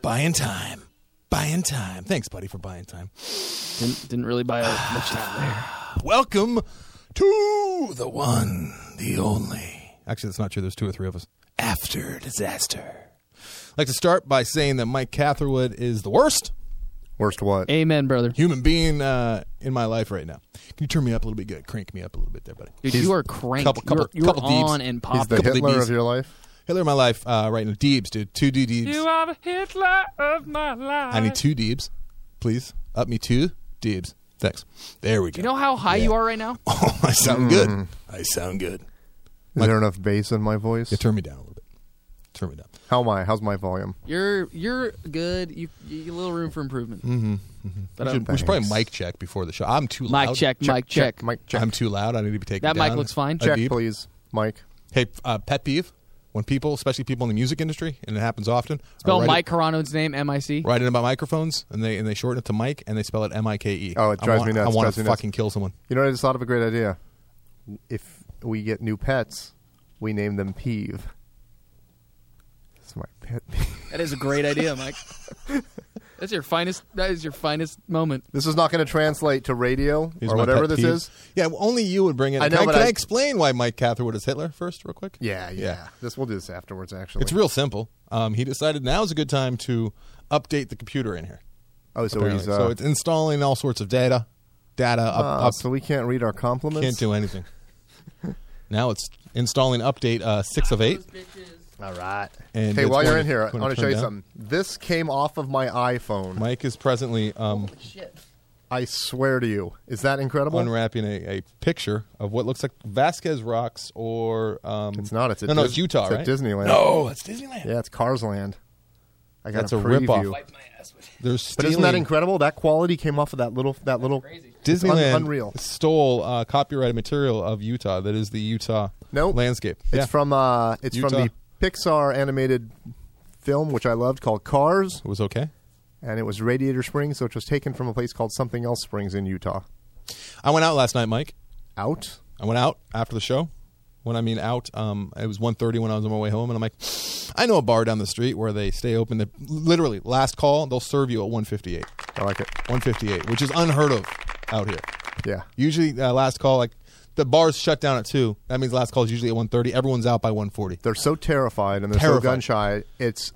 Buying time. Buying time. Thanks, buddy, for buying time. Didn't really buy much time there. Welcome to the one, the only. Actually, that's not true. There's 2 or 3 of us. After disaster. I'd like to start by saying that Mike Catherwood is the worst. Worst what? Amen, brother. Human being in my life right now. Can you turn me up a little bit? Good. Crank me up a little bit there, buddy. Dude, you are cranked. You're couple on deeps. and He's popping. the Couple Hitler DBs. of your life? Hitler of my life right now. Deebs, dude. 2 Deebs. You are the Hitler of my life. I need 2 Deebs. Please. Up me 2 Deebs. Thanks. There we go. Do you know how high you are right now? Oh, I sound good. I sound good. Is there enough bass in my voice? Yeah, turn me down a little bit. Turn me down. How am I? How's my volume? You're good. You a little room for improvement. We should probably mic check before the show. I'm too loud. Mic check. Mic check. Mic check. I'm too loud. I need to be taken That down. mic looks fine. Check, Adib. please, Mike. Hey, pet peeve. When people, especially people in the music industry, and it happens often, Spell are Mike Carano's name, M-I-C. writing about microphones, and they shorten it to Mike, and they spell it M-I-K-E. Oh, it drives me nuts. I want Drives to me nuts. fucking kill someone. You know what? I just thought of a great idea. If we get new pets, we name them Peeve. That's my pet peeve. That is a great idea, Mike. That is your finest moment. This is not going to translate to radio Here's or my whatever pet this peeve. is. Yeah, only you would bring it. I know, can but I I- explain why Mike Catherwood is Hitler first, real quick? Yeah. We'll do this afterwards, actually. It's real simple. He decided now is a good time to update the computer in here. Oh, so apparently. he's... So it's installing all sorts of data up. So we can't read our compliments? Can't do anything. Now it's installing update 6 of 8. All right. And Hey, it's while you're going in here, I going want to turn show you down. something. This came off of my iPhone. Mike is presently Shit. I swear to you. Is that incredible? unwrapping a picture of what looks like Vasquez Rocks or... It's not. It's at No, it's Utah, it's right? at Disneyland. No, it's Disneyland. Yeah, it's Cars Land. I got That's a a preview. ripoff. Wipe my ass with it. There's But isn't that incredible? That quality came off of that little. Crazy. It's Disneyland unreal. stole copyrighted material of Utah. That is the Utah Nope. landscape. It's Yeah. from from Utah. the Pixar animated film, which I loved, called Cars, It was okay. and it was Radiator Springs, which was taken from a place called Something Else Springs in Utah. I went out last night, Mike. Out? I went out after the show. When I mean out, it was 1:30 when I was on my way home, and I'm like, I know a bar down the street where they stay open. They literally last call, they'll serve you at 1:58. I like it. 1:58, which is unheard of out here. Yeah. Usually, last call, like the bars shut down at 2. That means last call is usually at 1:30. Everyone's out by 1:40. They're so terrified and they're Terrified. so gun shy. It's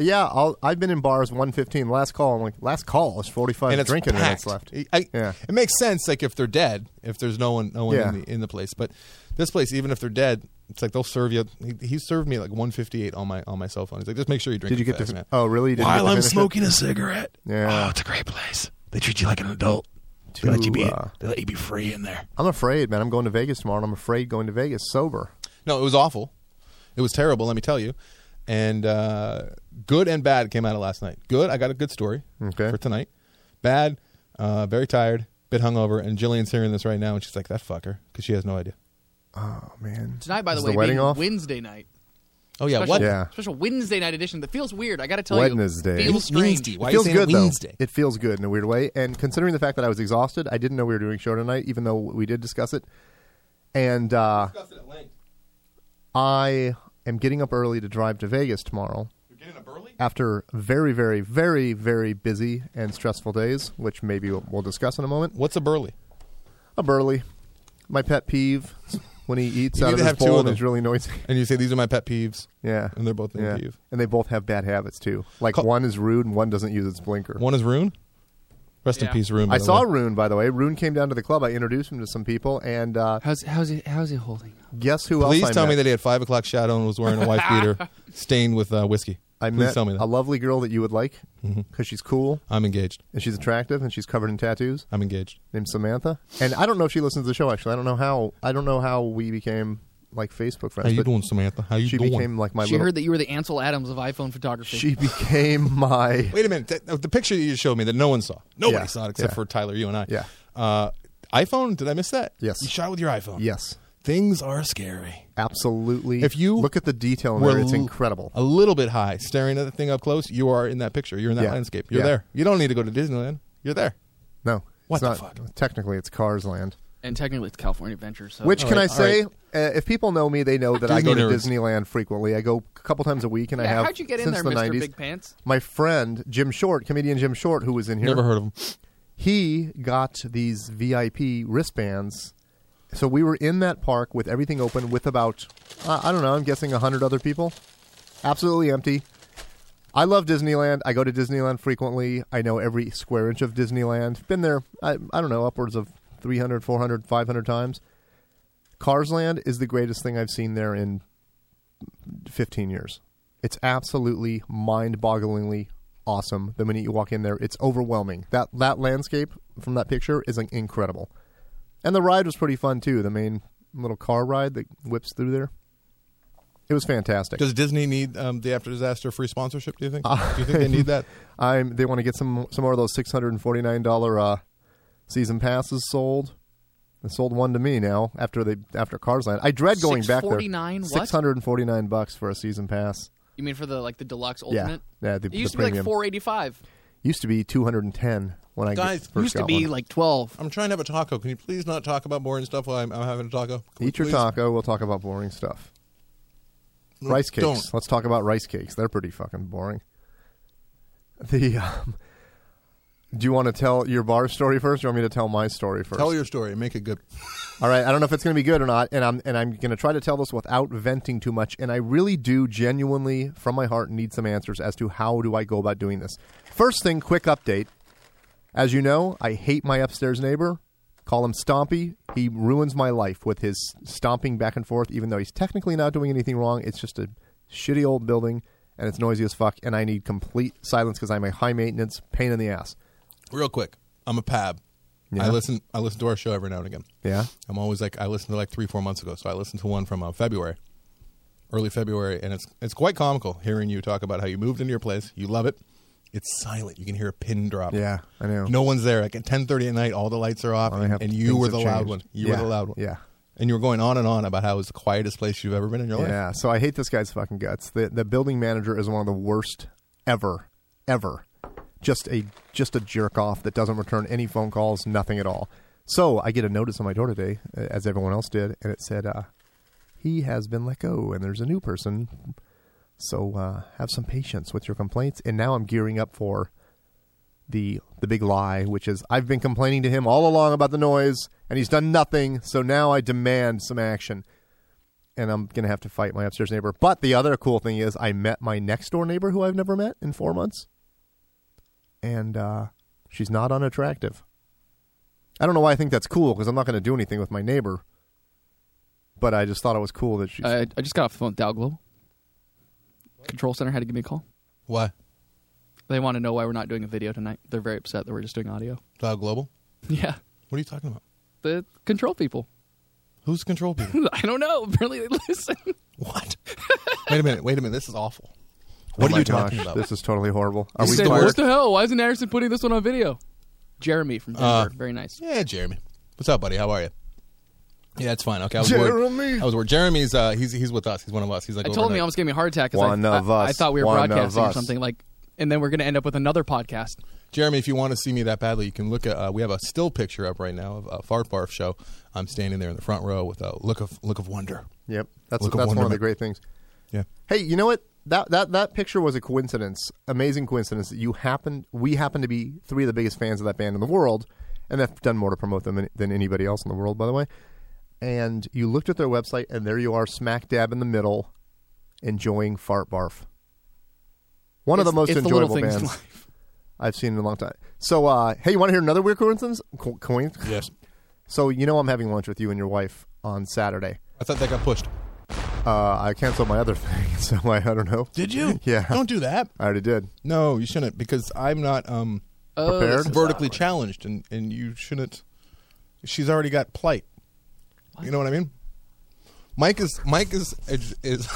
I've been in bars 1:15. Last call. I'm like, last call is 45 And it's drinking packed. minutes left. Yeah. It makes sense, like if they're dead, if there's no one Yeah. in the place. But this place, even if they're dead, it's like they'll serve you. He served me like 1:58 on my cell phone. He's like, just make sure you drink. Did you it get fast, to? man. Oh, really? You didn't get While to I'm finish it? smoking a cigarette. Yeah. Oh, it's a great place. They treat you like an adult. To, They let you be free in there. I'm afraid, man. I'm going to Vegas tomorrow, and I'm afraid going to Vegas sober. No, it was awful. It was terrible, let me tell you. And good and bad came out of last night. Good, I got a good story for tonight. Bad, very tired, bit hungover, and Jillian's hearing this right now, and she's like, that fucker, because she has no idea. Oh, man. Tonight, by the Is way, wedding being off? Wednesday night. Oh, yeah, Special, what? Yeah. Special Wednesday night edition. That feels weird. I got to tell Wednesday. you. Feels strange. Wednesday. Why It are you feels saying good, though. Wednesday? It feels good in a weird way. And considering the fact that I was exhausted, I didn't know we were doing a show tonight, even though we did discuss it. And Discuss it at length. I am getting up early to drive to Vegas tomorrow You're getting up early? after very, very, very, very busy and stressful days, which maybe we'll discuss in a moment. What's a burley? A burley. My pet peeve when he eats You out need of to his have two bowl of and is them. really noisy. And you say, these are my pet peeves. Yeah. And they're both named Yeah. peeve. And they both have bad habits, too. Like, one is rude and one doesn't use its blinker. One is Rune. Rest in Yeah. peace, Rune. by I the saw way. Rune, by the way. Rune came down to the club. I introduced him to some people, and How's he holding? guess who else Please I tell met? me that he had 5 o'clock shadow and was wearing a wife beater stained with whiskey. I Please met tell me that. a lovely girl that you would like because she's cool I'm engaged. and she's attractive and she's covered in tattoos. I'm engaged. Named Samantha, and I don't know if she listens to the show. Actually, I don't know how we became like Facebook friends. How you but doing, Samantha? How you she doing? became like my She little. heard that you were the Ansel Adams of iPhone photography. She became my. Wait a minute. The picture that you showed me that no one saw. Nobody Yeah. saw it except Yeah. for Tyler, you and I. Yeah. iPhone? Did I miss that? Yes. You shot with your iPhone. Yes, Things are scary. absolutely. If you look at the detail in We're there, it's incredible. A little bit high. Staring at the thing up close, you are in that picture. You're in that Yeah. landscape. You're Yeah. there. You don't need to go to Disneyland. You're there. No, What it's the not. fuck? Technically, it's Cars Land. and technically it's California Adventure. So Which can I all say? right. if people know me, they know that I Disney go to nerds. Disneyland frequently. I go a couple times a week, and I have how'd you get in since there, the Mr. 90s. Big Pants? My friend Jim Short, comedian Jim Short, who was in here, Never heard of him. he got these VIP wristbands. So we were in that park with everything open with about, I don't know, I'm guessing 100 other people. Absolutely empty. I love Disneyland. I go to Disneyland frequently. I know every square inch of Disneyland. Been there, I don't know, upwards of 300, 400, 500 times. Cars Land is the greatest thing I've seen there in 15 years. It's absolutely mind-bogglingly awesome. The minute you walk in there, it's overwhelming. That landscape from that picture is incredible. And the ride was pretty fun, too. The main little car ride that whips through there. It was fantastic. Does Disney need the after disaster free sponsorship? Do you think? Do you think they need that? They want to get some more of those $649 season passes sold. They sold one to me now after Cars Land. I dread going back there. $649 what? $649 for a season pass. You mean for the deluxe ultimate? Yeah, It used to be like $485. Used to be $210 when I Guys, first Used to got be one. like 12. I'm trying to have a taco. Can you please not talk about boring stuff while I'm having a taco? Eat your Please? taco. We'll talk about boring stuff. No, Rice cakes. don't. Let's talk about rice cakes. They're pretty fucking boring. Do you want to tell your bar story first, or you want me to tell my story first? Tell your story and make it good. All right. I don't know if it's going to be good or not, and I'm going to try to tell this without venting too much. And I really do genuinely, from my heart, need some answers as to how do I go about doing this. First thing, quick update. As you know, I hate my upstairs neighbor. Call him Stompy. He ruins my life with his stomping back and forth, even though he's technically not doing anything wrong. It's just a shitty old building, and it's noisy as fuck, and I need complete silence because I'm a high-maintenance pain in the ass. Real quick, I'm a pab. Yeah. I listen to our show every now and again. Yeah? I'm always I listened to 3-4 months ago, so I listened to one from early February, and it's quite comical hearing you talk about how you moved into your place. You love it. It's silent. You can hear a pin drop. Yeah, I know. No one's there. Like at 10:30 at night, all the lights are off, and you were the loud one. You were the loud one. Yeah. And you were going on and on about how it was the quietest place you've ever been in your life. Yeah, so I hate this guy's fucking guts. The building manager is one of the worst ever. Just a jerk off that doesn't return any phone calls, nothing at all. So I get a notice on my door today, as everyone else did, and it said, he has been let go, and there's a new person. So have some patience with your complaints. And now I'm gearing up for the big lie, which is I've been complaining to him all along about the noise, and he's done nothing. So now I demand some action. And I'm going to have to fight my upstairs neighbor. But the other cool thing is I met my next door neighbor who I've never met in 4 months. And she's not unattractive. I don't know why I think that's cool, because I'm not going to do anything with my neighbor. But I just thought it was cool that she's... I just got off the phone with Dow Global. Control Center had to give me a call. Why? They want to know why we're not doing a video tonight. They're very upset that we're just doing audio. Cloud Global? Yeah. What are you talking about? The control people. Who's control people? I don't know. Apparently they listen. What? Wait a minute. This is awful. What are my you talking gosh, about? This is totally horrible. Are He we said, fired? what the hell? Why isn't Anderson putting this one on video? Jeremy from Denver. Very nice. Yeah, Jeremy. What's up, buddy? How are you? Yeah, it's fine. Okay, I was worried. Jeremy! I was worried. Jeremy's he's with us. He's one of us. He's like I told him he overnight. almost gave me a heart attack One because of us. I thought we were One of broadcasting or us. something and then we're going to end up with another podcast. Jeremy, if you want to see me that badly, you can look at. We have a still picture up right now of a Fart Barf show. I'm standing there in the front row with a look of wonder. Yep, that's Look of one of the wonderment. great things. Yeah. Hey, you know what? That picture was a coincidence, amazing coincidence that we happen to be three of the biggest fans of that band in the world, and have done more to promote them than anybody else in the world, by the way. And you looked at their website, and there you are, smack dab in the middle, enjoying Fart Barf. One of the most it's enjoyable the little things in bands life. I've seen in a long time. So, hey, you want to hear another weird coincidence? Yes. So, I'm having lunch with you and your wife on Saturday. I thought that got pushed. I canceled my other thing, so I don't know. Did you? Yeah. Don't do that. I already did. No, you shouldn't, because I'm not Prepared? this is vertically awkward. challenged, and you shouldn't. She's already got plight. You know what I mean? Mike is he's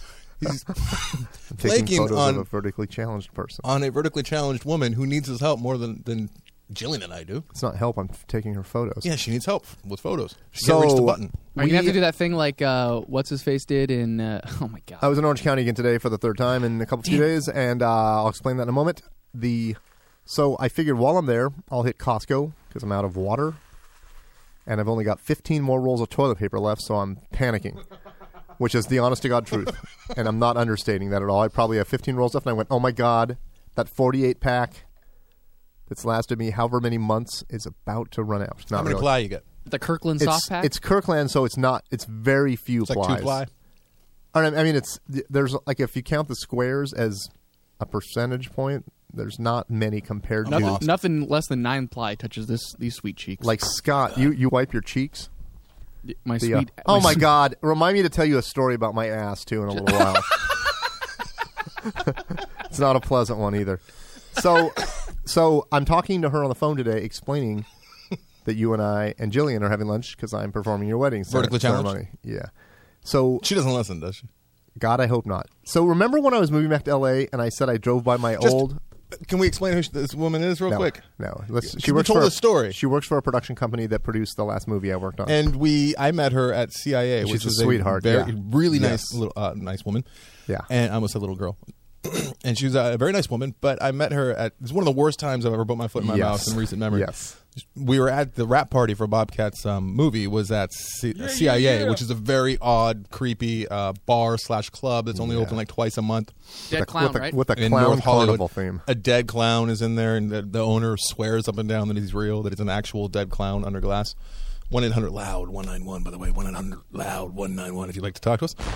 I'm taking flaking photos on of a vertically challenged person. on a vertically challenged woman who needs his help more than Jillian and I do. It's not help. I'm taking her photos. Yeah, she needs help with photos. She So- can't reach the button. Are you going to have to do that thing like what's his face did in oh my god. I was in Orange County again today for the third time in a few days, and I'll explain that in a moment. So I figured while I'm there, I'll hit Costco because I'm out of water. and I've only got 15 more rolls of toilet paper left, so I'm panicking, which is the honest-to-God truth, and I'm not understating that at all. I probably have 15 rolls left, and I went, oh, my God, that 48-pack that's lasted me however many months is about to run out. Not How many really. ply you get? The Kirkland soft pack? It's Kirkland, so it's not. It's very few It's like plies. 2 ply. I mean, there's like if you count the squares as a percentage point, there's not many compared to Nothing less than 9 ply touches these sweet cheeks. like Scott. You wipe your cheeks. My The, sweet. oh my God! Remind me to tell you a story about my ass too in a little while. It's not a pleasant one either. So I'm talking to her on the phone today, explaining that you and I and Jillian are having lunch because I'm performing your wedding Vertically ceremony. Yeah. So She doesn't listen, does she? God, I hope not. So remember when I was moving back to L.A. and I said I drove by my old. Can we explain who this woman is real quick? No. She told the story. She works for a production company that produced the last movie I worked on. And I met her at CIA, She's which a is sweetheart, very, yeah. really Yes. nice, nice woman. Yeah. And I almost said little girl. And she was a very nice woman, but I met her at, it's one of the worst times I've ever put my foot in my mouth in recent memory. Yes. We were at the wrap party for Bobcat's movie was at CIA, which is a very odd, creepy bar/club that's only open like twice a month. Dead clown, right? With a In clown North Hollywood. carnival theme. A dead clown is in there, and the owner swears up and down that he's real, that it's an actual dead clown under glass. 1-800-LOUD 191, by the way, 1-800-LOUD 191 if you'd like to talk to us.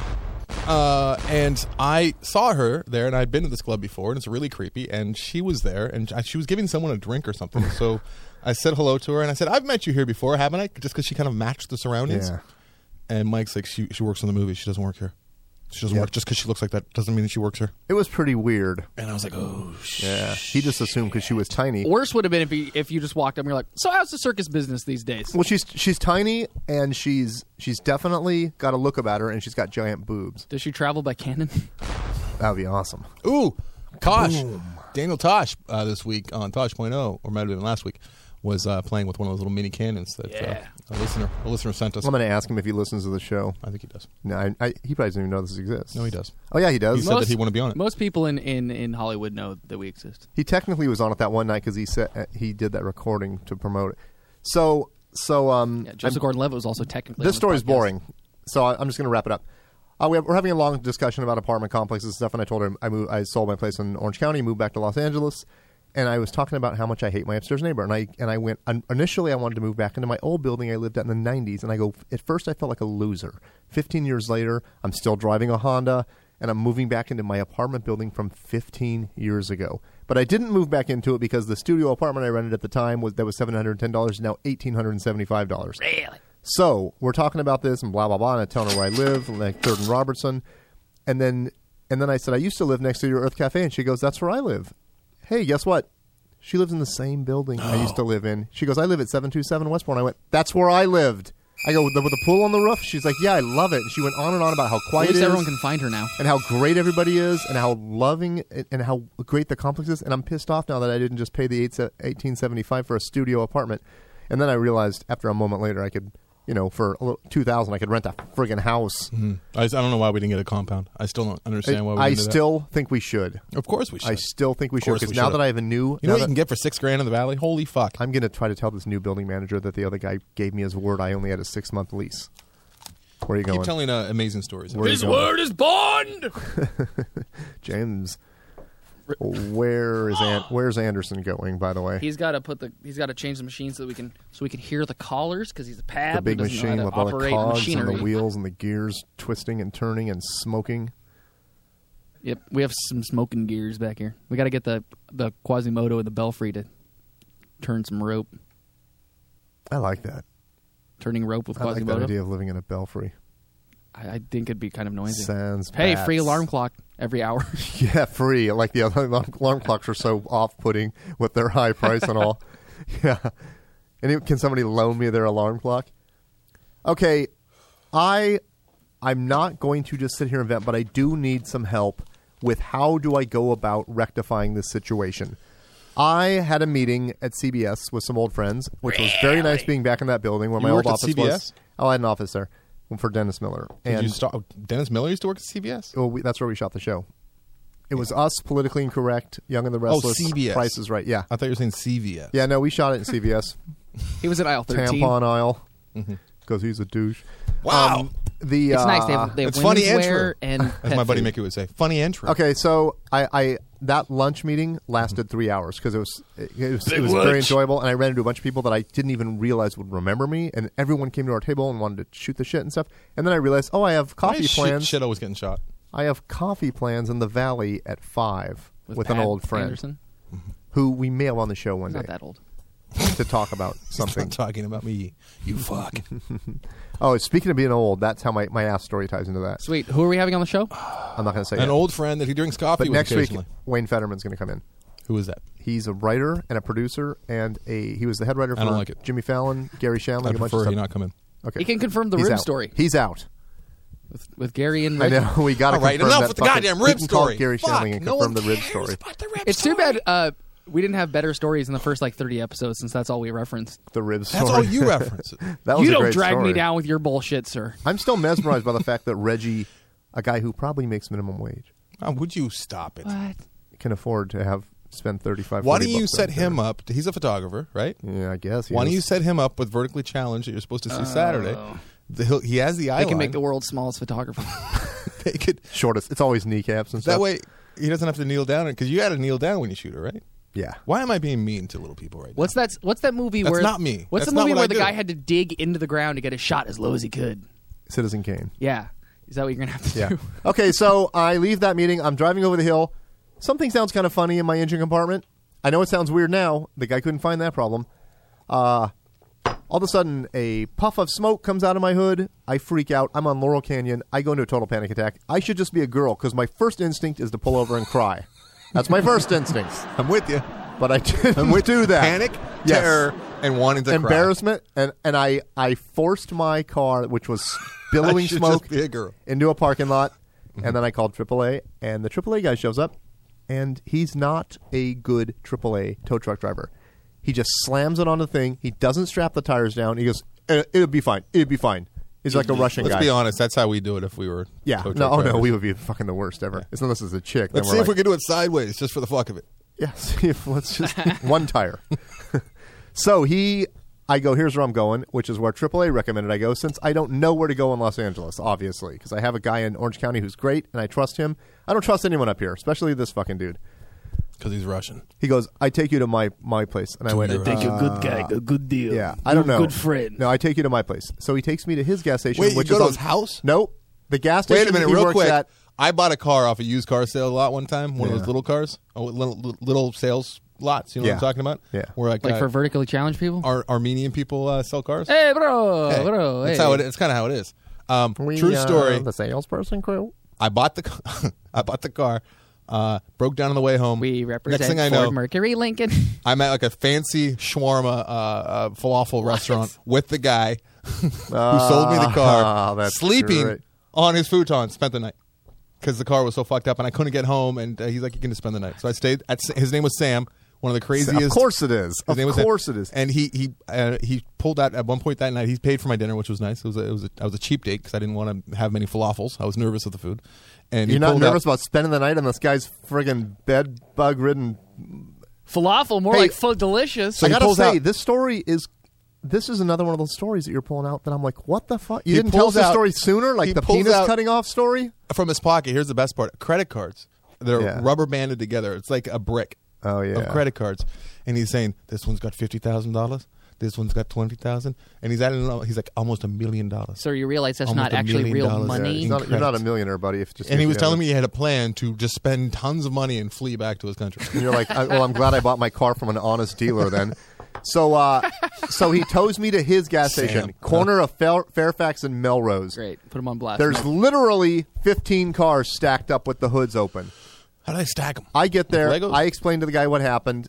And I saw her there, and I'd been to this club before, and it's really creepy. And she was there, and she was giving someone a drink or something. So I said hello to her, and I said, "I've met you here before, haven't I?" Just because she kind of matched the surroundings. Yeah. And Mike's like, "She works on the movie. She doesn't work here. She doesn't work just because she looks like that. Doesn't mean that she works here." It was pretty weird. And I was like, "Oh, Yeah. He just assumed because she was tiny. Worse would have been if you just walked up and you're like, "So how's the circus business these days?" Well, she's tiny, and she's definitely got a look about her, and she's got giant boobs. Does she travel by cannon? That would be awesome. Ooh, Tosh, Daniel Tosh this week on Tosh.0, or might have been last week, was playing with one of those little mini cannons that a listener sent us. I'm going to ask him if he listens to the show. I think he does. No, he probably doesn't even know this exists. No, he does. Oh, yeah, he does. He said that he wanted to be on it. Most people in Hollywood know that we exist. He technically was on it that one night because he said he did that recording to promote it. So Joseph Gordon-Levitt was also technically. this on the story's podcast. boring, so I'm just going to wrap it up. We're having a long discussion about apartment complexes and stuff, and I told him I sold my place in Orange County, moved back to Los Angeles, and I was talking about how much I hate my upstairs neighbor. And I went initially I wanted to move back into my old building I lived at in the 90s, and I go at first I felt like a loser. 15 years later, I'm still driving a Honda, and I'm moving back into my apartment building from 15 years ago. But I didn't move back into it because the studio apartment I rented at the time was $710, now $1,875. Really? So we're talking about this and blah blah blah, and I tell her where I live, like 3rd and Robertson, and then I said I used to live next to your Earth Cafe, and she goes, "That's where I live." Hey, guess what? She lives in the same building I used to live in. She goes, "I live at 727 Westbourne." I went, "That's where I lived." I go, with the pool on the roof? She's like, "Yeah, I love it." And she went on and on about how At quiet it least is, everyone can find her now. and how great everybody is, and how loving and how great the complex is. And I'm pissed off now that I didn't just pay the $1,875 for a studio apartment. And then I realized after a moment later I could, for $2,000 I could rent a friggin' house. Mm-hmm. I don't know why we didn't get a compound. I still don't understand why we I didn't do that. still think we should. Of course we should. I still think we should, course because we now should. that I have a new... You know what you can get for $6,000 in the Valley? Holy fuck. I'm going to try to tell this new building manager that the other guy gave me his word. I only had a 6-month lease. Where are you going? Keep telling amazing stories. Where are you His going? word is bond. James, where's Anderson going, by the way? He's got to change the machine so we can hear the callers because he's a pab. The big who doesn't machine know with how all to the operate cogs machinery. and the wheels and the gears twisting and turning and smoking. Yep, we have some smoking gears back here. We got to get the Quasimodo and the Belfry to turn some rope. I like that. Turning rope with I like that Quasimodo. idea of living in a belfry. I think it'd be kind of noisy. Sans Hey, bats. free alarm clock every hour. Yeah, free. Like the other alarm clocks are so off-putting with their high price and all. Yeah. Can somebody loan me their alarm clock? Okay, I'm not going to just sit here and vent, but I do need some help with how do I go about rectifying this situation. I had a meeting at CBS with some old friends, which was very nice being back in that building where You my old worked at office was. CBS? Oh, I had an office there for Dennis Miller. Did you start? Dennis Miller used to work at CBS? Well, that's where we shot the show. It was us, Politically Incorrect, Young and the Restless, CBS. Price is Right. Yeah. I thought you were saying CVS. Yeah, no, we shot it in CVS. He was at aisle 13. Tampon aisle. because he's a douche. Wow. It's nice. They have it's funny women's and wear true. and As pet my buddy food. Mickey would say, funny and true. Okay, so I that lunch meeting lasted 3 hours because it was very enjoyable, and I ran into a bunch of people that I didn't even realize would remember me, and everyone came to our table and wanted to shoot the shit and stuff. And then I realized, I have Why coffee is plans. Shit always getting shot. I have coffee plans in the Valley at 5 with an Pat old friend Anderson. who we may have on the show one He's day not that old. to talk about He's something. not talking about me. You fuck. Oh, speaking of being old, that's how my ass story ties into that. Sweet. Who are we having on the show? I'm not going to say An it. old friend that he drinks coffee But with next week, occasionally. Wayne Fetterman's going to come in. Who is that? He's a writer and a producer, and he was the head writer I don't for like it. Jimmy Fallon, Gary Shandling, I a bunch of prefer stuff. he not come in. Okay. He can confirm the He's rib out. story He's out. with Gary and I Reggie. know. We got to All right, confirm enough that with the fucking- goddamn he rib can call story. Gary Fuck, Shandling and no confirm one the rib cares story. about the rib It's too story. bad we didn't have better stories in the first 30 episodes since that's all we referenced. The rib story. That's all you reference. That was You a don't great drag story. me down with your bullshit, sir. I'm still mesmerized by the fact that Reggie, a guy who probably makes minimum wage, Would you stop it? What? can afford to spend $35. Why $40 don't you bucks set on him dinner. up? He's a photographer, right? Yeah, I guess. he Why don't is. you set him up with Vertically Challenged that you're supposed to see Saturday? He has the eye They can line. make the world's smallest photographer. They could. Shortest? It's always kneecaps and stuff. That way, he doesn't have to kneel down because you got to kneel down when you shoot her, right? Yeah. Why am I being mean to little people right now? What's that movie That's where not me. What's That's the not movie what where I the do. guy had to dig into the ground to get a shot as low as he could? Citizen Kane. Yeah. Is that what you're gonna have to Yeah. do? Okay, so I leave that meeting. I'm driving over the hill. Something sounds kind of funny in my engine compartment. I know it sounds weird now. The guy couldn't find that problem. All of a sudden, a puff of smoke comes out of my hood. I freak out. I'm on Laurel Canyon. I go into a total panic attack. I should just be a girl because my first instinct is to pull over and cry. That's my first instinct. I'm with you. But I didn't I'm with do that. Panic, Yes. terror, and wanting to cry. Embarrassment, and I forced my car, which was billowing I should smoke, just be a girl. into a parking lot, and then I called AAA, and the AAA guy shows up, and he's not a good AAA tow truck driver. He just slams it on the thing. He doesn't strap the tires down. He goes, "It'll be fine. It'll be fine." He's like a Russian Let's guy. be honest. That's how we do it if we were. Yeah. tow truck No, drivers. we would be fucking the worst ever. As long as it's a chick. Let's then see we're if we like, can do it sideways, just for the fuck of it. yeah, see if let's just one tire. So I go, here's where I'm going, which is where AAA recommended I go, since I don't know where to go in Los Angeles, obviously, because I have a guy in Orange County who's great, and I trust him. I don't trust anyone up here, especially this fucking dude. Because he's Russian. He goes, I take you to my place. And I went, your Take a good guy, a good deal. yeah, I don't know. Good friend. No, I take you to my place. So he takes me to his gas station, Wait, which you go is to on his house? Nope. The gas station Wait a minute, he real works quick. at, I bought a car off a used car sale lot one time. One of Yeah. those little cars, little sales lots. You know what I'm Yeah. talking about? Yeah. Where Like for vertically challenged people? Armenian people sell cars. Hey, bro, Hey, bro. that's hey. how it is. It's kind of how it is. we, True story. the salesperson crew. I bought the car. Broke down on the way home. We represent Next thing I Ford know, Mercury Lincoln. I'm at like a fancy shawarma falafel restaurant with the guy who sold me the car, that's sleeping great. on his futon. Spent the night because the car was so fucked up, and I couldn't get home. And he's like, "You can just spend the night." So I stayed. His name was Sam. One of the craziest. Of course it is. His Of name was Sam. course it is. And he pulled out at one point that night. He paid for my dinner, which was nice. I was a cheap date because I didn't want to have many falafels. I was nervous of the food. And he You're not pulled nervous out, about spending the night on this guy's friggin' bed bug ridden. Falafel, more Hey, like full delicious. So I he gotta pulls say, out- this is another one of those stories that you're pulling out that I'm like, what the fuck? You He didn't tell us pulls the out- story sooner, like he the pulls penis out- cutting off story. from his pocket. Here's the best part: credit cards. They're Yeah. rubber banded together. It's like a brick Oh yeah. of credit cards. And he's saying, "This one's got $50,000. This one's got 20,000." And he's adding. He's like almost $1 million. So you realize that's Almost not actually $1 real million. Yeah, money. you're not a credits. millionaire, buddy. If just And he was telling me he had a plan to just spend tons of money and flee back to his country. And you're like, well, I'm glad I bought my car from an honest dealer then. So he tows me to his gas Sam. station, corner of Fairfax and Melrose. Great. Put them on blast. There's literally 15 cars stacked up with the hoods open. How do they stack them? I get there. Legos? I explain to the guy what happened.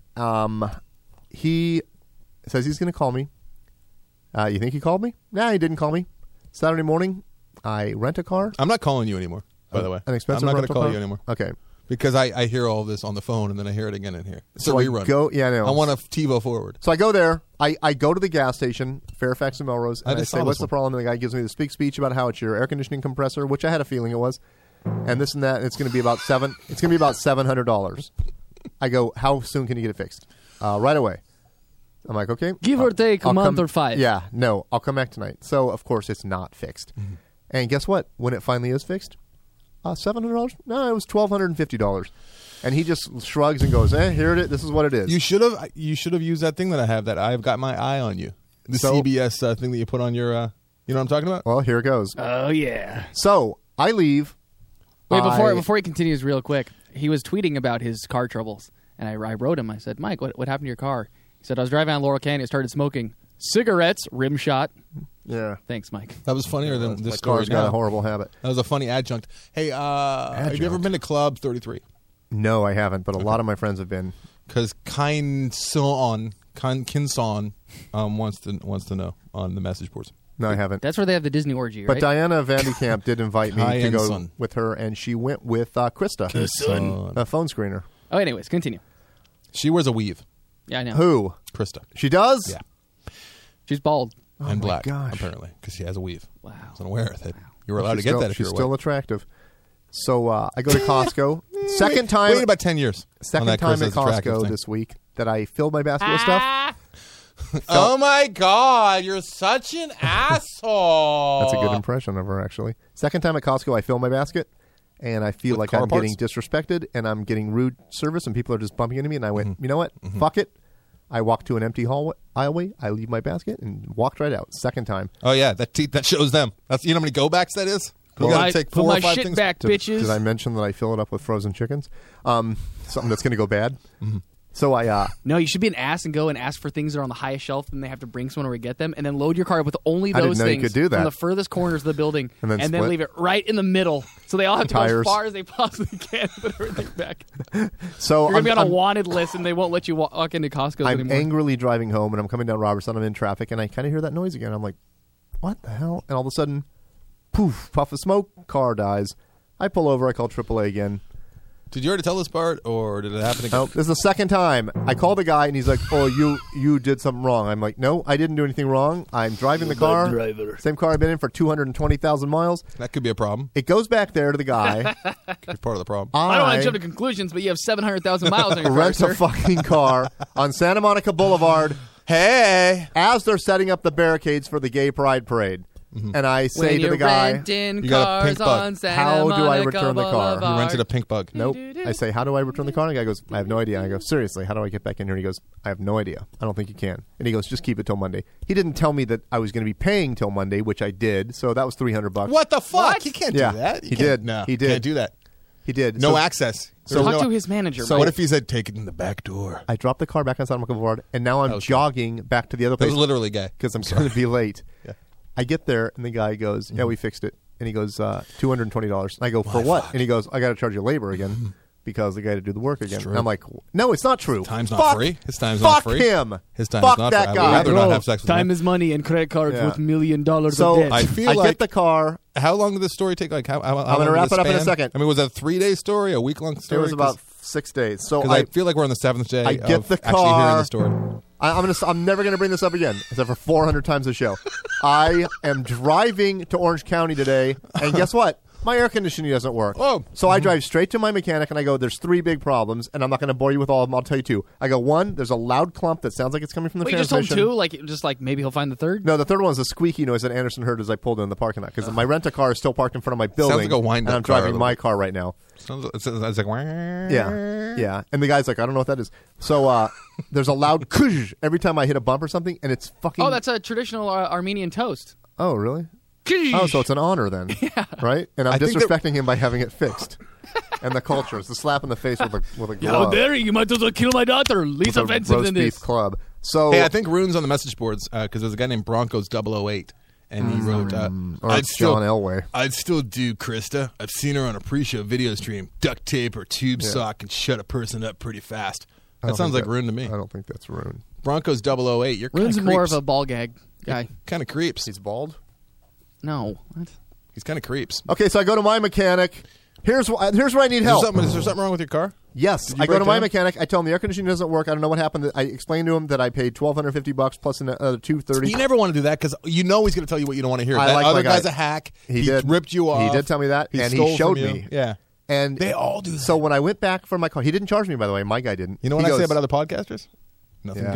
He says he's going to call me. You think he called me? Nah, he didn't call me. Saturday morning, I rent a car. I'm not calling you anymore. By the way, An expensive I'm not going to rental call car? you anymore Okay. because I hear all this on the phone and then I hear it again in here. It's So a I rerun. go- yeah, I know. I want a TiVo forward. So I go there. I go to the gas station, Fairfax and Melrose, and I just say, saw what's this the one. problem? And the guy gives me this big speech about how it's your air conditioning compressor, which I had a feeling it was, and this and that. And it's going to be about $700. I go, how soon can you get it fixed? Right away. I'm like, okay. Give or take a month or 5. Yeah, no, I'll come back tonight. So, of course, it's not fixed. Mm-hmm. And guess what? When it finally is fixed, $700? No, it was $1,250. And he just shrugs and goes, here it is. This is what it is. You should have used that thing that I have, that I've got my eye on you. The CBS thing that you put on your, you know what I'm talking about? Well, here it goes. Oh, yeah. So, I leave. Wait, before he continues real quick, he was tweeting about his car troubles. And I wrote him. I said, Mike, what happened to your car? He said, I was driving on Laurel Canyon, started smoking cigarettes, rim shot. Yeah. Thanks, Mike. That was funnier than this My story. car's got a horrible habit. That was a funny adjunct. Hey, have you ever been to Club 33? No, I haven't, but a lot of my friends have been. Because Kinson wants to know on the message boards. No, I haven't. That's where they have the Disney orgy, right? But Diana Vandekamp did invite me to go Son. with her, and she went with Krista, a phone screener. Oh, anyways, continue. She wears a weave. Yeah, I know. Who? Krista. She does? Yeah. She's bald. Oh And my black, gosh. apparently, because she has a weave. Wow. I was unaware of it. You were allowed to get that if you She's were still white. attractive. So I go to Costco. Second time. Wait about 10 years. Second on that time at Krista's attractive Costco thing. this week that I filled my basket with stuff. Oh my God, you're such an asshole. That's a good impression of her, actually. Second time at Costco, I fill my basket, and I feel With like car I'm parts? getting disrespected, and I'm getting rude service, and people are just bumping into me, and I went, you know what? Fuck it. I walk to an empty aisleway, I leave my basket, and walked right out. Second time. Oh yeah, that shows them. That's, you know how many go backs that is? We Well, gotta I take put 4 my or 5 shit things. back, bitches. Did I mention that I fill it up with frozen chickens? Something that's going to go bad. So I No, you should be an ass and go and ask for things that are on the highest shelf, and they have to bring someone to get them, and then load your car up with only I didn't those know you things could do that. from the furthest corners of the building, And then split. leave it right in the middle, so they all have to go Tires. as far as they possibly can to put everything back. so You're gonna be on a I'm- wanted list, and they won't let you walk into Costco I'm anymore. angrily driving home, and I'm coming down Robertson. I'm in traffic, and I kind of hear that noise again. I'm like, what the hell? And all of a sudden, poof, puff of smoke, car dies. I pull over. I call AAA again. Did you already tell this part, or did it happen again? No, this is the second time. I call the guy, and he's like, oh, you did something wrong. I'm like, no, I didn't do anything wrong. I'm driving the car. Same car I've been in for 220,000 miles. That could be a problem. It goes back there to the guy. It's part of the problem. I don't want to jump to conclusions, but you have 700,000 miles on your car, rent sir. a fucking car on Santa Monica Boulevard Hey, as they're setting up the barricades for the Gay Pride Parade. And I say when to you're the guy, renting You got a cars pink bug. on Santa How do I Monica return the car? You Boulevard. you rented a pink bug. nope. I say, how do I return the car? And the guy goes, I have no idea. I go, seriously, how do I get back in here? And he goes, I have no idea. I don't think you can. And he goes, just keep it till Monday. He didn't tell me that I was going to be paying till Monday, which I did. So that was $300. What the fuck? What? You can't Yeah, do that. You he can't- did. No, He did. Can't do that. He did. No So access. so There's Talk no- to his manager. So Mike. what if he said, take it in the back door? I dropped the car back on Santa Monica Boulevard, and now I'm was jogging back to the other That place was literally gay. because I'm going to be late. Yeah. I get there, and the guy goes, yeah, we fixed it. And he goes, $220. And I go, for what? And he goes, I got to charge you labor again because the guy to do the work again. true. And I'm like, no, it's not true. Time's not Fuck- free. His time's fuck not free. him. His time Fuck is not that free. I would guy. rather not have sex with time him. is money, and credit cards Yeah. worth $1 million So of debt. I feel I like get the car. How long did this story take? Like, how I'm long gonna did wrap it up in a span? second. I mean, was it a 3-day story, a week-long story? It was about 6 days. So Because I feel like we're on the 7th day I get of the actually hearing car. the story. I'm never going to bring this up again, except for 400 times a show. I am driving to Orange County today, and guess what? My air conditioning doesn't work. Oh. So I drive straight to my mechanic, and I go, there's 3 big problems, and I'm not going to bore you with all of them. I'll tell you 2. I go, 1, there's a loud clump that sounds like it's coming from the Wait, you just told transmission. 2? Like maybe he'll find the third? No, the third one is a squeaky noise that Anderson heard as I pulled in the parking lot, because my rent-a-car is still parked in front of my building, like a wind-up and I'm car a driving little my bit. car right now. It's like, Yeah. And the guy's like, I don't know what that is. So there's a loud kush every time I hit a bump or something, and it's fucking... Oh, that's a traditional Armenian toast. Oh, really? Oh, so it's an honor then, right? And I'm I think that- disrespecting him by having it fixed. And the culture, it's a slap in the face with a How glove. dare you? You might as well kill my daughter. Least With a offensive roast than beef this. club. So Hey, I think Rune's on the message boards because there's a guy named Broncos 008, and he wrote, or it's John Elway. I'd still do Krista. I've seen her on a pre-show video stream. Duct tape or tube sock and shut a person up pretty fast. I That don't sounds think like Rune to me. I don't think that's Rune. Broncos 008. You're kind Rune's of more of a ball gag guy. kind of creeps. He's bald? No. What? He's kind of creeps. Okay, so I go to my mechanic. Here's where I need Is there, help. something wrong with your car? Yes, Did you I go break to my down? mechanic. I tell him the air conditioning doesn't work. I don't know what happened. I explained to him that I paid $1,250 plus another $230. You never want to do that because you know he's going to tell you what you don't want to hear. I That like other my guy. guy's a hack. He He did. ripped you off. He did tell me that, and he stole showed from you. me. Yeah. And They all do that. So when I went back for my car, he didn't charge me, by the way. My guy didn't. You know what He I say goes, about other podcasters? Nothing Yeah. good.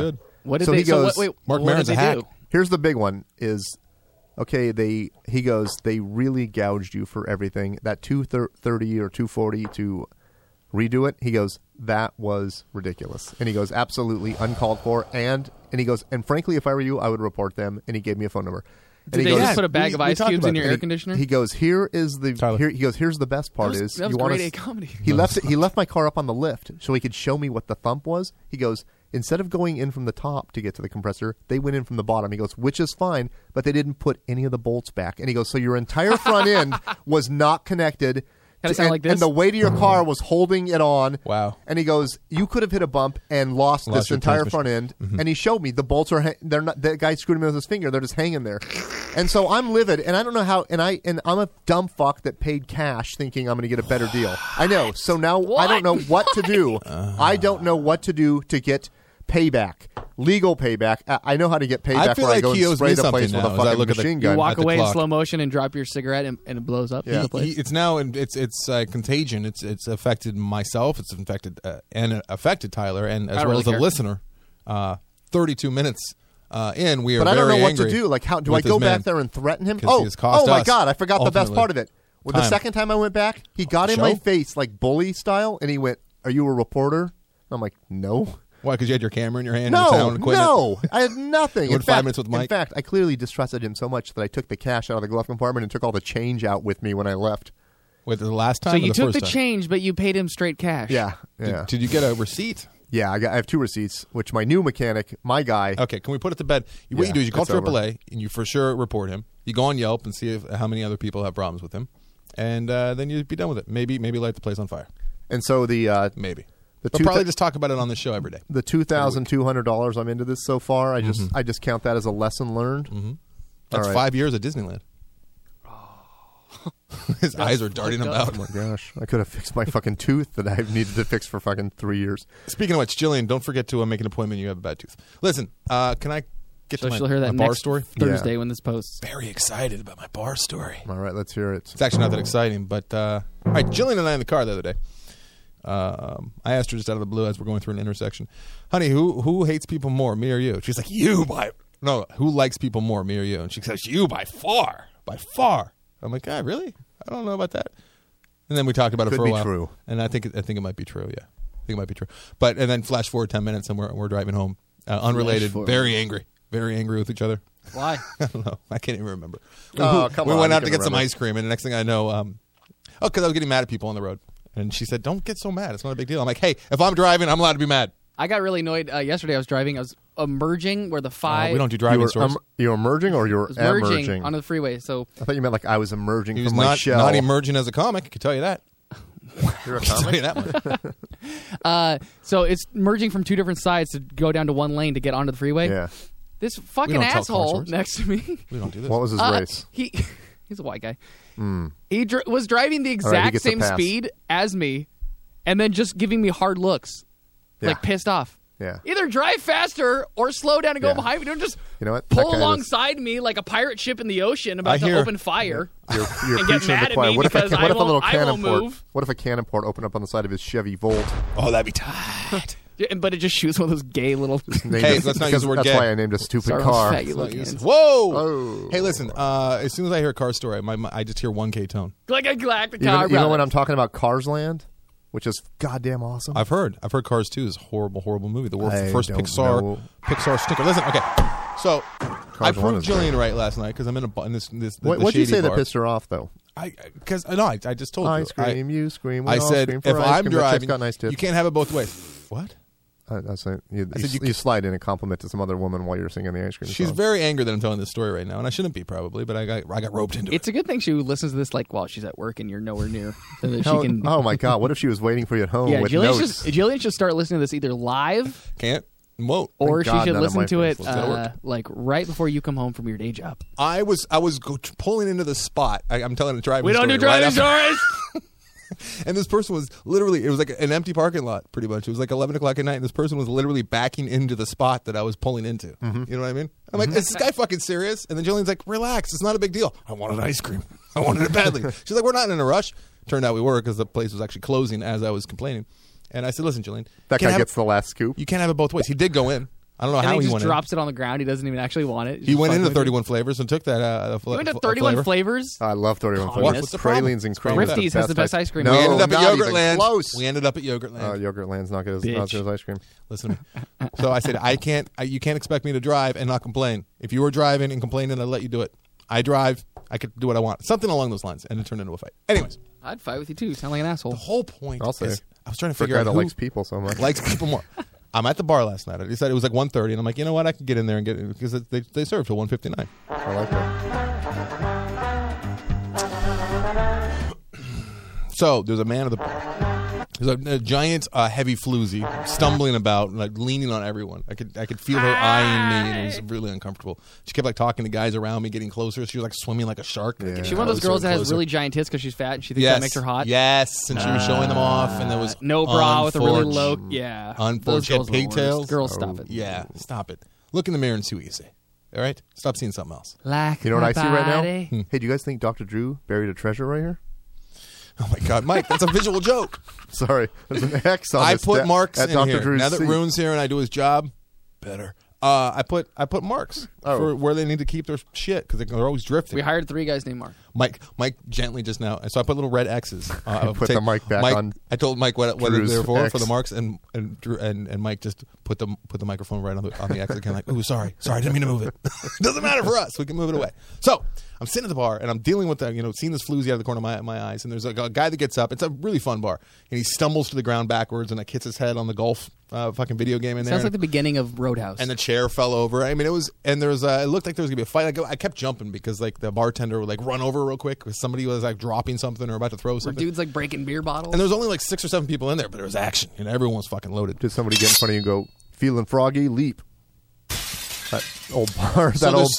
What did So they he goes, so wait, Mark what Maron's did a they hack. do? Here's the big one is, okay, he goes, they really gouged you for everything. That 230 or 240 to redo it, he goes, that was ridiculous. And he goes, absolutely uncalled for. And he goes, and frankly, if I were you, I would report them. And he gave me a phone number. And Did he they goes, just put a bag of we ice talked cubes about in your that. air conditioner? He goes, here is the Tyler. he goes, here's the best part that was, is that was you want grade A comedy. He left my car up on the lift so he could show me what the thump was. He goes, instead of going in from the top to get to the compressor, they went in from the bottom. He goes, which is fine, but they didn't put any of the bolts back. And he goes, so your entire front end was not connected. Kinda sound like this. And the weight of your car was holding it on. Wow. And he goes, you could have hit a bump and lost this your entire transmission. front end. And he showed me the bolts are they're not. That guy screwed him with his finger. They're just hanging there. And so I'm livid, and I don't know how. And I'm a dumb fuck that paid cash, thinking I'm going to get a better deal. I know. So now I don't know what to do. I don't know what to do to get payback, legal payback. I know how to get payback I feel where I like go he and owes spray me the place something with a now as I fucking look at the- machine You gun. walk at the away in clock. slow motion and drop your cigarette, and it blows up the place. It's now it's contagion. It's affected myself. It's affected and affected Tyler, and as I don't well really as the care. listener. 32 minutes in, we are. But I don't very know what to angry do. Like, how do I with this go man. back there and threaten him? 'Cause he has cost my us, God! I forgot the best ultimately, part of it. Well, the time. second time I went back, he got in Show? my face like bully style, and he went, "Are you a reporter?" I'm like, "No." Why? Because you had your camera in your hand and sound equipment? No, I had nothing. You went 5 minutes with Mike? In fact, I clearly distrusted him so much that I took the cash out of the glove compartment and took all the change out with me when I left. Wait, the last time So or you the took first the time? change, but you paid him straight cash. Yeah, yeah, Did you get a receipt? yeah. I have 2 receipts, which my new mechanic, my guy. Okay, can we put it to bed? What Yeah, you do is you call it's over. AAA and you for sure report him. You go on Yelp and see how many other people have problems with him, and then you'd be done with it. Maybe light the place on fire. And so Maybe. The But two probably thou- just talk about it on the show every day. the $2,200 I'm into this so far, I just count that as a lesson learned. Mm-hmm. That's All right. 5 years at Disneyland. His eyes are darting fucked up. about. Oh my gosh, I could have fixed my fucking tooth that I've needed to fix for fucking 3 years. Speaking of which, Jillian, don't forget to make an appointment. You have a bad tooth. Listen, can I get So to she'll hear my that bar next story? Thursday when this posts. Very excited about my bar story. All right, let's hear it. It's actually not that exciting, but all right. Jillian and I in the car the other day. I asked her just out of the blue as we're going through an intersection, honey, who hates people more, me or you? She's like, you by no. Who likes people more, me or you? And she says, you by far, by far. I'm like, God, really? I don't know about that. And then we talked about it Could for a be while. true. And I think it might be true. Yeah, I think it might be true. But and then flash forward 10 minutes and we're driving home, unrelated, forward. very angry with each other. Why? I don't know. I can't even remember. Oh, come we on, went you out to can get some remember. ice cream, and the next thing I know, because I was getting mad at people on the road. And she said, don't get so mad. It's not a big deal. I'm like, hey, if I'm driving, I'm allowed to be mad. I got really annoyed yesterday. I was driving. I was emerging where the five. We don't do driving stories. You were emerging or you were I was merging emerging? onto the freeway. So I thought you meant like I was emerging He was from my not, shell. not emerging as a comic. I can tell you that. You're a I can tell you comic? that much. so it's merging from 2 different sides to go down to 1 lane to get onto the freeway. Yeah. This fucking don't tell car asshole stories. next to me. We don't do this. What was his race? He's a white guy. He was driving the right, he exact gets a same pass. speed as me, and then just giving me hard looks, Yeah. like pissed off. Yeah. Either drive faster or slow down and go Yeah. behind me. Don't just You know what? That pull guy was- alongside me like a pirate ship in the ocean about to hear- open fire. You're And get preaching mad to at the choir. me What if because I a little won't cannon port? move. What if a cannon port opened up on the side of his Chevy Volt? Oh, that'd be tight. Yeah, but it just shoots one of those gay little. Named Hey, it- let's not because use the word That's gay. why I named a stupid Sorry, car. fat you look at. Whoa! Oh. Hey, listen. As soon as I hear a car story, I just hear 1K tone. Like a galactic You car. know when I'm talking about Cars Land, which is goddamn awesome. I've heard Cars 2 is a horrible movie. The I first don't Pixar know. sticker. Listen, okay. So I 1 proved is great. Jillian right last night because I'm in this What'd the you shady say that bar. pissed her off though? I just told I you. scream, you scream. We I all said scream for if ice I'm cream. That chick's driving, got nice tits. you can't have it both ways. What? I said you you slide in a compliment to some other woman while you're singing the ice cream She's song. very angry that I'm telling this story right now, and I shouldn't be probably, but I got roped into It's a good thing she listens to this like while she's at work and you're nowhere near, so that Hell, she can. oh my god! What if she was waiting for you at home yeah, with Jillian notes? Jillian should start listening to this either live it. Can't. Won't. or Thank she God should none of listen my to it friends listen to like right before you come home from your day job. I was pulling into the spot. I'm telling a driving We don't story do driving right after- stories. And this person was literally, it was like an empty parking lot, pretty much. It was like 11 o'clock at night, and this person was literally backing into the spot that I was pulling into. Mm-hmm. You know what I mean? I'm like, is this guy fucking serious? And then Jillian's like, relax, it's not a big deal. I wanted ice cream. I wanted it badly. She's like, we're not in a rush. Turned out we were because the place was actually closing as I was complaining. And I said, listen, Jillian. That you can't guy have- gets the last scoop. You can't have it both ways. He did go in. I don't know and how he he just went drops it on the ground. He doesn't even actually want it. He went into 31 flavors and took that. He went to 31 flavors. I love 31 Communist. flavors. What's the problem? Pralines and cream. Rifty's has the best ice cream. No, We ended up at not even Yogurtland. close. We ended up at Yogurtland. Yogurtland's not good as ice cream. Listen to me. So I said, you can't expect me to drive and not complain. If you were driving and complaining, I'd let you do it. I drive. I could do what I want. Something along those lines. And it turned into a fight. Anyways. I'd fight with you too. You sound like an asshole. The whole point is I was trying to For a figure guy out that who likes people so much. likes people more. I'm at the bar last night. I decided it was like 1:30, and I'm like, you know what? I could get in there and get it because they serve till 1:59. I like that. So there's a man at the bar. There's a giant, heavy floozy stumbling about, like leaning on everyone. I could feel her eyeing me, and it was really uncomfortable. She kept like talking to guys around me, getting closer. She was like swimming like a shark. Yeah. She's one of those girls that has really giant tits because she's fat and she thinks that makes her hot. Yes, and she was showing them off, and there was no bra with a really low. Yeah, unforged. She had pigtails. Girls, stop it. Yeah, stop it. Look in the mirror and see what you see. All right, stop seeing something else. Like You know what I see right now? body. Hey, do you guys think Dr. Drew buried a treasure right here? Oh my God, Mike, that's a visual joke. Sorry, there's an X on I this put marks at in Dr. here. Drew's Now that seat. Rune's here and I do his job better. I put marks for where they need to keep their shit because they're always drifting. We hired 3 guys named Mark. Mike gently just now, so I put little red X's. Put the mic back on. I told Mike what Drew's they were for X. the marks, and Mike just put the microphone right on the X again. Like, ooh, sorry, I didn't mean to move it. Doesn't matter for us. We can move it away. So I'm sitting at the bar and I'm dealing with seeing this floozy out of the corner of my eyes, and there's a guy that gets up. It's a really fun bar, and he stumbles to the ground backwards and like hits his head on the golf fucking video game in there. Sounds like the beginning of Roadhouse. And the chair fell over. I mean, it was, and there was, it looked like there was gonna be a fight. Like, I kept jumping because like the bartender would like run over real quick because somebody was like dropping something or about to throw Where something. dudes like breaking beer bottles. And there was only like 6 or 7 people in there, but there was action, and everyone was fucking loaded. Did somebody get in front of you and go, feeling froggy, leap? That old bar,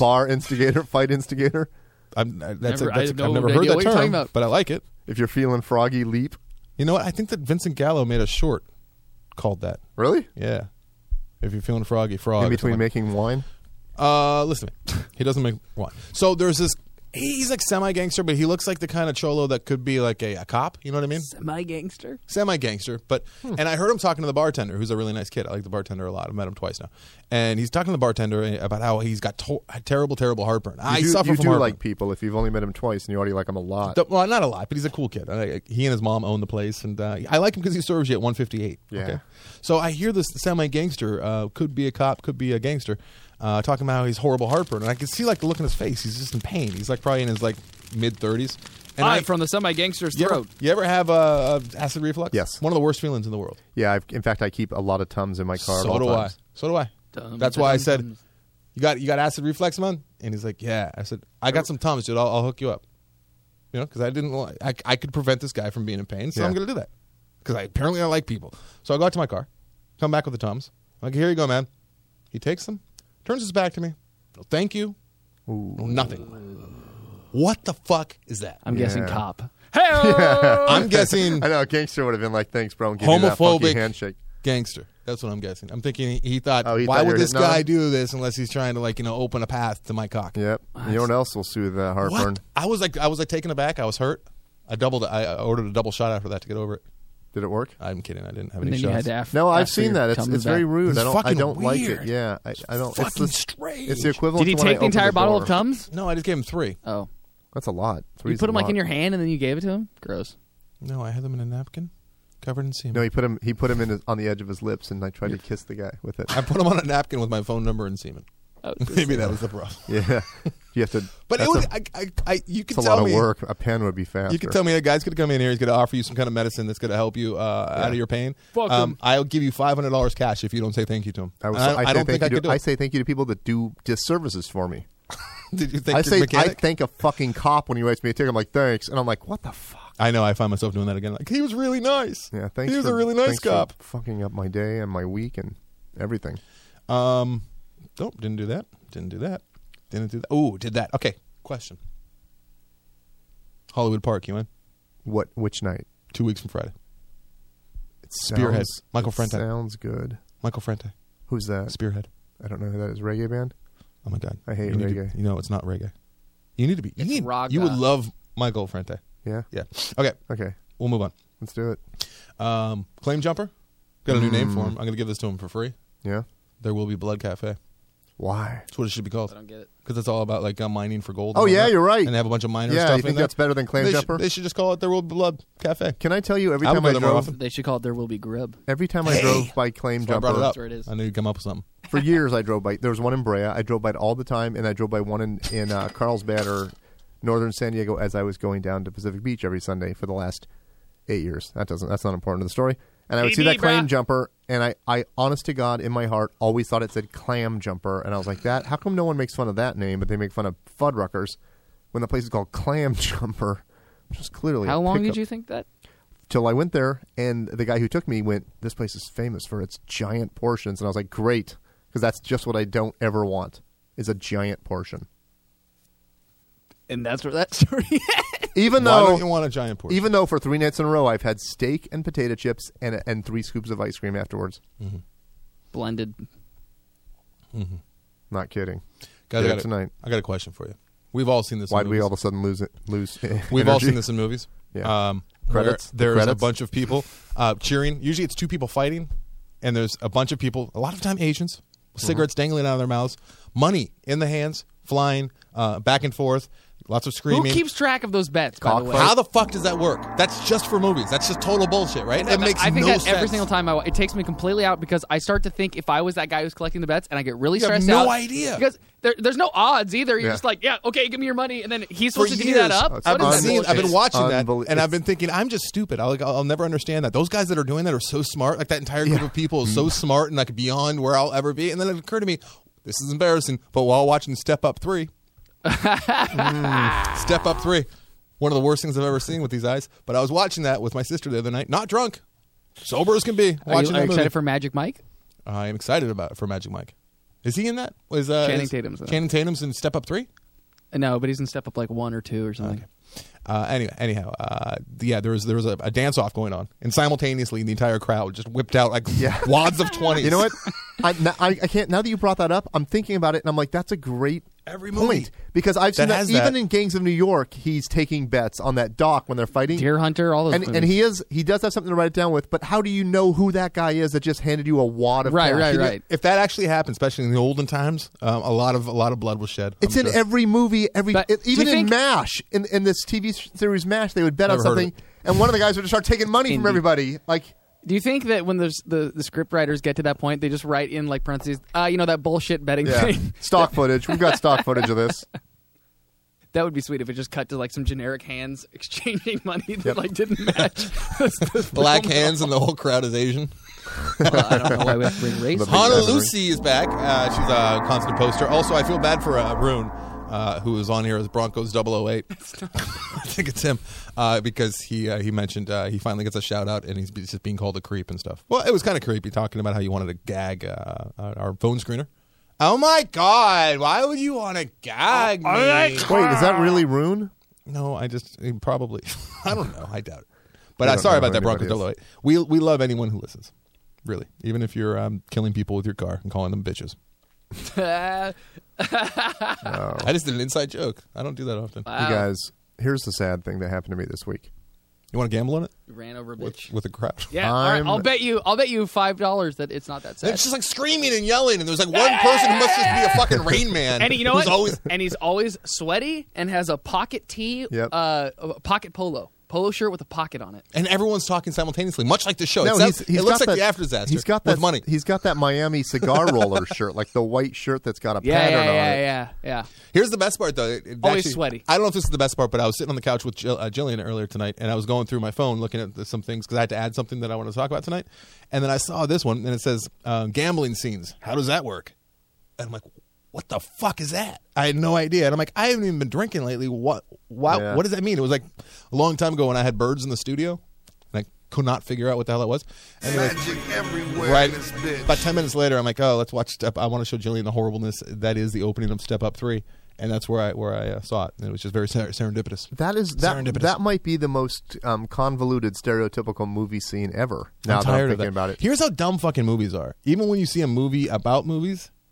fight instigator. I've never idea heard what that you're talking term, about. but I like it. If you're feeling froggy, leap. You know what? I think that Vincent Gallo made a short called that. Really? Yeah. If you're feeling froggy, frog. In between making wine? Listen to me. He doesn't make wine. So there's this. He's like semi-gangster, but he looks like the kind of cholo that could be like a cop. You know what I mean? Semi-gangster. Semi-gangster, but and I heard him talking to the bartender, who's a really nice kid. I like the bartender a lot. I've met him twice now, and he's talking to the bartender about how he's got terrible heartburn. I suffer from You do heartburn. like people if you've only met him twice and you already like him a lot. Well, not a lot, but he's a cool kid. He and his mom own the place, and I like him because he serves you at 158. Yeah. Okay? So I hear this semi-gangster, could be a cop, could be a gangster, talking about how he's horrible heartburn, and I can see like the look in his face. He's just in pain. He's like probably in his like mid-30s. And from the semi-gangster's throat. You ever have acid reflux? Yes. One of the worst feelings in the world. Yeah, in fact, I keep a lot of Tums in my car. So at all do I. times. So do I. That's why I said, you got acid reflux, man? And he's like, yeah. I said, I got some Tums, dude. I'll hook you up. You know, because I could prevent this guy from being in pain, so I'm going to do that. Because apparently I like people. So I go out to my car, come back with the Tums. I'm like, here you go, man. He takes them, turns his back to me. No, thank you. Ooh. No, nothing. What the fuck is that? I'm guessing cop. I'm guessing I know, a gangster would have been like, thanks, bro, and give you that funky homophobic handshake. gangster. That's what I'm guessing. I'm thinking he thought, Oh, he why thought you would were this hitting on guy him? do this unless he's trying to open a path to my cock? Yep. You know what else will soothe that heartburn? What? I was like taken aback. I was hurt. I ordered a double shot after that to get over it. Did it work? I'm kidding. I didn't have And any then you shots. had to No, I've ask for seen your that. Tums It's very back. rude. It's I don't fucking like weird. it. Yeah, I don't. It's fucking it's strange. It's the equivalent. Did he to when I take the opened entire bottle door. of Tums? No, I just gave him 3. Oh. That's a lot. You Three's put a them like lot. in your hand and then you gave it to him? Gross. No, I had them in a napkin, covered in semen. No, he put him on the edge of his lips, and I tried to kiss the guy with it. I put them on a napkin with my phone number and semen. Maybe that was the problem. Yeah, you have to. But that's it was. You it's could a tell lot me. of work. A pen would be faster. You can tell me a guy's going to come in here. He's going to offer you some kind of medicine that's going to help you out of your pain. Fuck him. I'll give you $500 cash if you don't say thank you to him. I don't think I could do it. I say thank you to people that do disservices for me. Did you think I his say mechanic? I thank a fucking cop when he writes me a ticket. I'm like, thanks, and I'm like, what the fuck? I know. I find myself doing that again. Like, he was really nice. Yeah, thanks. He was for, a really nice thanks for cop. fucking up my day and my week and everything. Nope, didn't do that. Didn't do that. Oh, did that. Okay, question. Hollywood Park, you in? Which night? 2 weeks from Friday. Spearhead. Michael Frente. Sounds good. Michael Frente. Who's that? Spearhead. I don't know who that is. Reggae band? Oh my God. I hate You need reggae. to- it's not reggae. You need to be. It's raga. You would love Michael Frente. Yeah. Yeah. Okay. Okay. We'll move on. Let's do it. Claim Jumper. Got a new name for him. I'm going to give this to him for free. Yeah. There Will Be Blood Cafe. Why? That's what it should be called. I don't get it. Because it's all about like mining for gold. Oh, yeah, you're right. And they have a bunch of miners Yeah, stuff you think in there. that's better than Clam Jumper? They should just call it There Will Be Blood Cafe. Can I tell you, every I would time go I there more drove, often. They should call it There Will Be Grub. every time I drove by Claim That's why I brought it Jumper, up. That's where it is. I knew you'd come up with something. for years I drove by. There was one in Brea. I drove by it all the time, and I drove by one in Carlsbad or northern San Diego as I was going down to Pacific Beach every Sunday for the last 8 years. That's not important to the story. And I would see that Claim Jumper, and I, honest to God, in my heart, always thought it said Clam Jumper, and I was like, how come no one makes fun of that name, but they make fun of Fuddruckers when the place is called Clam Jumper, which is clearly How a long pickup. did you think that? Till I went there, and the guy who took me went, this place is famous for its giant portions, and I was like, great, because that's just what I don't ever want, is a giant portion. And that's where that story ends. Even Why though don't you want a giant portion? Even though for 3 nights in a row I've had steak and potato chips and 3 scoops of ice cream afterwards. Mm-hmm. Blended. Not kidding. Guys, Get it tonight. I got a question for you. We've all seen this. Why in do we movies. all of a sudden lose We've all energy? seen this in movies. Yeah. Where Credits. there's a Credits. bunch of people cheering. Usually it's 2 people fighting, and there's a bunch of people, a lot of time Asians, with cigarettes dangling out of their mouths, money in the hands, flying back and forth, lots of screaming. Who keeps track of those bets, by the way? How the fuck does that work? That's just for movies. That's just total bullshit, right? It makes I think no that sense. every single time it takes me completely out because I start to think if I was that guy who's collecting the bets and I get really You have stressed no out. idea. Because there's no odds either. You're Yeah. just like, yeah, okay, give me your money. And then he's For supposed to give you that years, up. I've What is that been bullshit? I've been watching that, Unbelie- and I've been thinking, I'm just stupid. I'll never understand that. Those guys that are doing that are so smart. Like that entire group of people is so smart and like beyond where I'll ever be. And then it occurred to me, this is embarrassing. But while watching Step Up 3, Step Up 3, one of the worst things I've ever seen with these eyes. But I was watching that with my sister the other night, not drunk, sober as can be. Are you Watching that movie. excited for Magic Mike? I am excited about it for Magic Mike. Is he in that? Channing Tatum's in it. Channing Tatum's in Step Up 3? No, but he's in Step Up like 1 or 2 or something. Anyhow, there was a dance off going on, and simultaneously the entire crowd just whipped out like wads of 20s. You know what? I can't. Now that you brought that up, I'm thinking about it, and I'm like, that's a great Every movie point because I've seen that that has even that. in Gangs of New York. He's taking bets on that dock when they're fighting. Deer Hunter, all those and movies. he does have something to write it down with. But how do you know who that guy is that just handed you a wad of cash? Right. If that actually happened, especially in the olden times, a lot of blood was shed. It's I'm in sure. every movie. But Even do you in think- MASH, in this TV series MASH, they would bet on Never heard of something, it. and one of the guys would just start taking money from Indeed. everybody. Like, Do you think that when there's the script writers get to that point, they just write in like parentheses, that bullshit betting thing? stock footage. We've got stock footage of this. That would be sweet if it just cut to like some generic hands exchanging money that like didn't match. the Black film. hands and the whole crowd is Asian. Well, I don't know why we have to bring race. The big Hana memory. Lucy is back. She's a constant poster. Also, I feel bad for Rune, who is on here as Broncos 008. I think it's him because he mentioned he finally gets a shout out and he's just being called a creep and stuff. Well, it was kind of creepy talking about how you wanted to gag our phone screener. Oh my God! Why would you want to gag me? Wait, is that really Rune? No, probably. I don't know. I doubt it. But We don't sorry know about who that, Broncos anybody 008. We love anyone who listens. Really, even if you're killing people with your car and calling them bitches. I just did an inside joke. I don't do that often. Wow. You guys, here's the sad thing that happened to me this week. You want to gamble on it You ran over a bitch. with a crowd? Yeah, all right, I'm- I'll bet you $5 that it's not that sad. It's just like screaming and yelling, and there's like one person who must just be a fucking Rain Man. And you know who's what? And he's always sweaty and has a pocket tee, Yep. a pocket polo shirt with a pocket on it. and everyone's talking simultaneously, much like the show. No, it he's looks got like that- the After Disaster He's got that with money. He's got that Miami cigar roller shirt, like the white shirt that's got a Yeah, pattern on it. yeah. Here's the best part, though. It Always actually- sweaty. I don't know if this is the best part, but I was sitting on the couch with Jillian earlier tonight, and I was going through my phone looking at some things because I had to add something that I wanted to talk about tonight. And then I saw this one, and it says gambling scenes. How does that work? And I'm like, what the fuck is that? I had no idea. And I'm like, I haven't even been drinking lately. What does that mean? It was like a long time ago when I had birds in the studio, and I could not figure out what the hell that was. Anyway, Magic everywhere right. in this bitch. About 10 minutes later, I'm like, oh, let's watch I want to show Jillian the horribleness that is the opening of Step Up 3. And that's where I saw it. And it was just very serendipitous. That might be the most convoluted, stereotypical movie scene ever. Now I'm that I'm tired thinking of that. about it, Here's how dumb fucking movies are. Even when you see a movie about movies,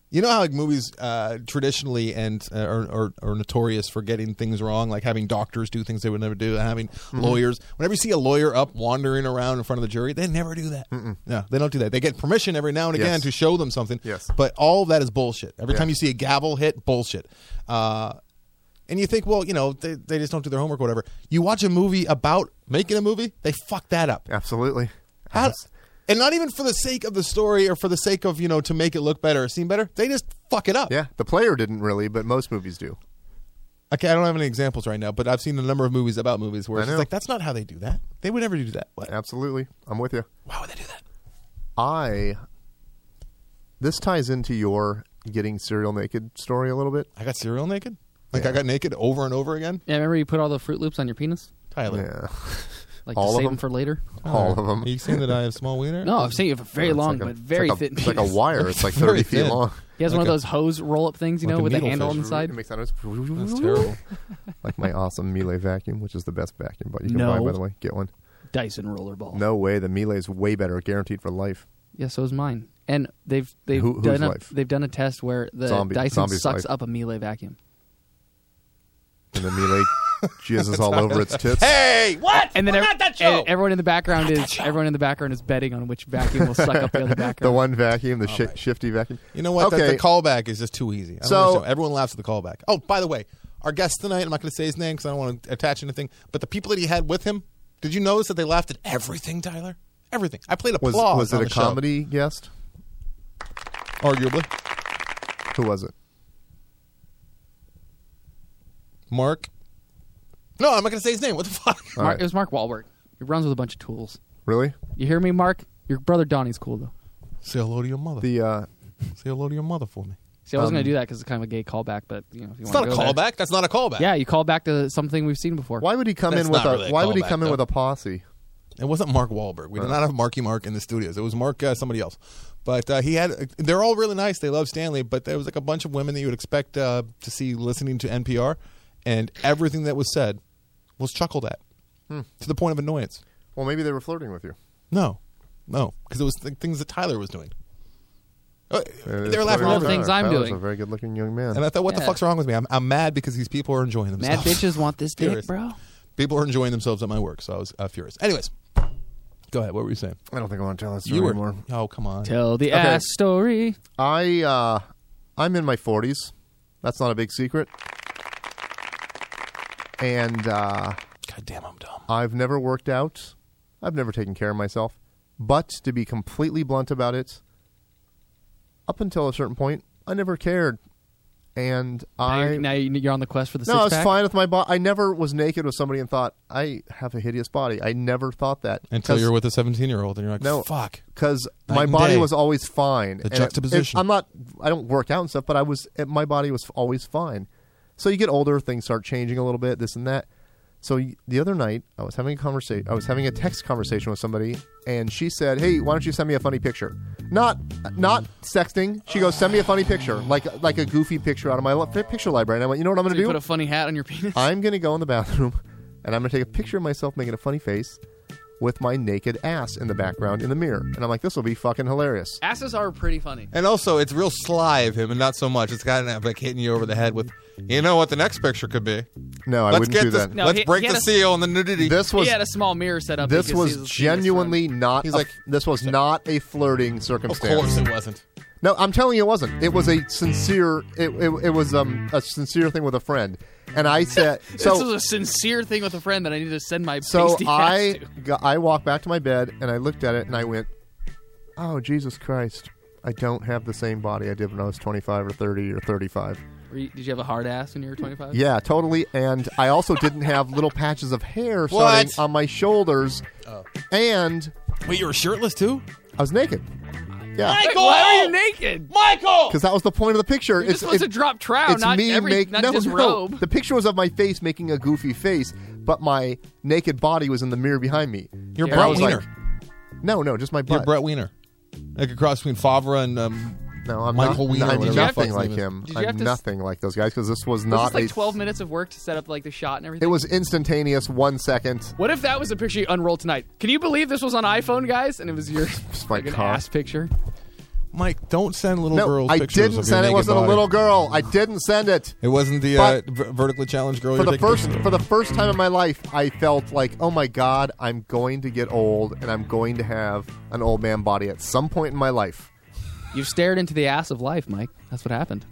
You know how like movies traditionally and are notorious for getting things wrong, like having doctors do things they would never do, and having lawyers. Whenever you see a lawyer up wandering around in front of the jury, they never do that. No, they don't do that. They get permission every now and again to show them something. Yes. But all of that is bullshit. Every time you see a gavel hit, bullshit. And you think, well, they just don't do their homework or whatever. You watch a movie about making a movie, they fuck that up. Absolutely. And not even for the sake of the story or for the sake of, to make it look better or seem better. They just fuck it up. Yeah, the player didn't really, but most movies do. Okay, I don't have any examples right now, but I've seen a number of movies about movies where it's just like, that's not how they do that. They would never do that. What? Absolutely. I'm with you. Why would they do that? This ties into your getting serial naked story a little bit. I got serial naked? I got naked over and over again? Yeah, remember you put all the Fruit Loops on your penis? Tyler. Yeah. Like all to of save them them for later? All of them. Are you saying that I have small wiener? No, I'm saying you have a very long but very thin It's penis. like a wire. It's like 30 feet thin. long. He has one of those hose roll-up things, Like a with the needlefish. handle on the side. It makes that noise. That's terrible. Like my awesome Miele vacuum, which is the best vacuum but you can buy, by the way. Get one. Dyson rollerball. No way. The Miele's way better. Guaranteed for life. Yeah, so is mine. And they've Whose done life? they've done a test where the Dyson Zombie's sucks life. up a Miele vacuum. And the Miele jizzes all over its tits. Hey, what? And then not that show. everyone in the background is betting on which vacuum will suck up the other background. The one vacuum, the shifty vacuum. You know what? Okay. The callback is just too easy. I don't understand. Everyone laughs at the callback. Oh, by the way, our guest tonight, I'm not going to say his name because I don't want to attach anything, but the people that he had with him, did you notice that they laughed at everything, Tyler? Everything. I played applause. Was it on a the show. comedy guest? Arguably. Who was it? Mark. No, I'm not going to say his name. What the fuck? It was Mark Wahlberg. He runs with a bunch of tools. Really? You hear me, Mark? Your brother Donnie's cool, though. Say hello to your mother. Say hello to your mother for me. See, I wasn't going to do that because it's kind of a gay callback, but if you it's want not to a callback. That's not a callback. Yeah, you call back to something we've seen before. Why would he come That's in with not really a Why would he callback, come in though. with a posse? It wasn't Mark Wahlberg. We did not have Marky Mark in the studios. It was Mark somebody else. But they're all really nice. They love Stanley, but there was like a bunch of women that you would expect to see listening to NPR, and everything that was said was chuckled at to the point of annoyance. Well, maybe they were flirting with you. No, because it was things that Tyler was doing. They were laughing at all the everything. things I'm Tyler's doing. a very good-looking young man. And I thought, what the Yeah. fuck's wrong with me? I'm mad because these people are enjoying Mad themselves. bitches want this dick, Seriously. bro. People are enjoying themselves at my work, so I was furious. Anyways, go ahead. What were you saying? I don't think I want to tell that story You were. anymore. Oh, come on. Tell the Okay. ass story. I'm in my 40s. That's not a big secret. And God damn, I'm dumb. I've never worked out. I've never taken care of myself. But to be completely blunt about it, up until a certain point, I never cared. And Now you're on the quest for the I was six-pack? fine with my body. I never was naked with somebody and thought, I have a hideous body. I never thought that. Until you're with a 17-year-old and you're like, No. fuck. Because Night my and body day. was always fine. The And juxtaposition. I don't work out and stuff, but my body was always fine. So you get older, things start changing a little bit, this and that. So the other night, I was having a text conversation with somebody, and she said, "Hey, why don't you send me a funny picture?" Not sexting. She goes, "Send me a funny picture, like a goofy picture out of my picture library." And I went, "You know what I'm going So to you do? put a funny hat on your penis? I'm going to go in the bathroom, and I'm going to take a picture of myself making a funny face with my naked ass in the background in the mirror." And I'm like, "This will be fucking hilarious." Asses are pretty funny. And also, it's real sly of him, and not so much. It's kind of like hitting you over the head with, you know what the next picture could be. No, I Let's wouldn't get do this. that. No, let's he break had the a- seal on the nudity. This was He had a small mirror set up. this you could see was his penis genuinely not. He's like- this was not a flirting Of circumstance. course, it wasn't. No, I'm telling you, it wasn't. It was a sincere. It was a sincere thing with a friend, and I said front. so. This was a sincere thing with a friend that I need to send my So pasty ass to. I walked back to my bed and I looked at it and I went, "Oh, Jesus Christ! I don't have the same body I did when I was 25 or 30 or 35." Did you have a hard ass when you were 25? Yeah, totally. And I also didn't have little patches of hair starting What? on my shoulders, and Wait, you were shirtless too? I was naked. Yeah, Michael! Why are you naked? Michael! because that was the point of the picture. You're supposed to drop trout, It's not me not just robe. The picture was of my face making a goofy face, but my naked body was in the mirror behind me. You're Yeah, And I Brett was Wiener. like, no, just my butt. You're Brett Wiener. Like a cross between Favre and No, I'm Michael not, Wiener, I'm whatever the nothing fuck like his name him. Did you I'm have to nothing like those guys because this was Was not this like a. 12 minutes of work to set up like the shot and everything? It was instantaneous, 1 second. What if that was a picture you unrolled tonight? Can you believe this was on iPhone, guys? And it was your Just my like an cock. ass picture. Mike, don't send little girls I pictures didn't of send your it. It wasn't naked a body. little girl. I didn't send it. It wasn't the But vertically challenged girl. For you're the taking first pictures of? for the first time in my life, I felt like, oh my God, I'm going to get old, and I'm going to have an old man body at some point in my life. You've stared into the ass of life, Mike. That's what happened.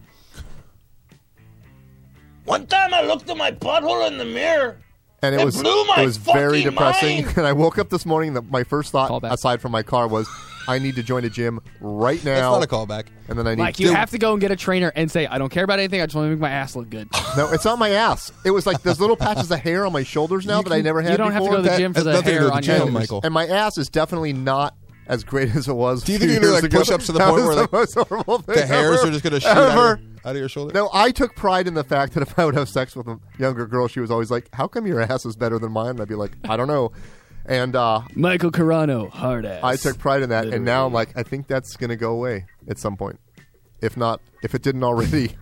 One time I looked at my butthole in the mirror. And it was blew my very fucking depressing. mind. And I woke up this morning. My first thought, Callback. aside from my car, was I need to join a gym right That's now. not a callback. And then I need Mike, to you have to go and get a trainer and say, I don't care about anything. I just want to make my ass look good. No, it's not my ass. It was like there's little patches of hair on my shoulders now that I never had You don't have to before. go to the gym for has the nothing to do hair with the on your gym, shoulders. Michael. And my ass is definitely not as great as it was. Do you a think few you're gonna, years like, ago. push ups to the That point was where, the like, most horrible thing The hairs ever. are just going to shoot Ever. out of your shoulder? No, I took pride in the fact that if I would have sex with a younger girl, she was always like, "How come your ass is better than mine?" And I'd be like, "I don't know." And Michael Carano, hard ass. I took pride in that, and now I'm like, I think that's going to go away at some point. If it didn't already.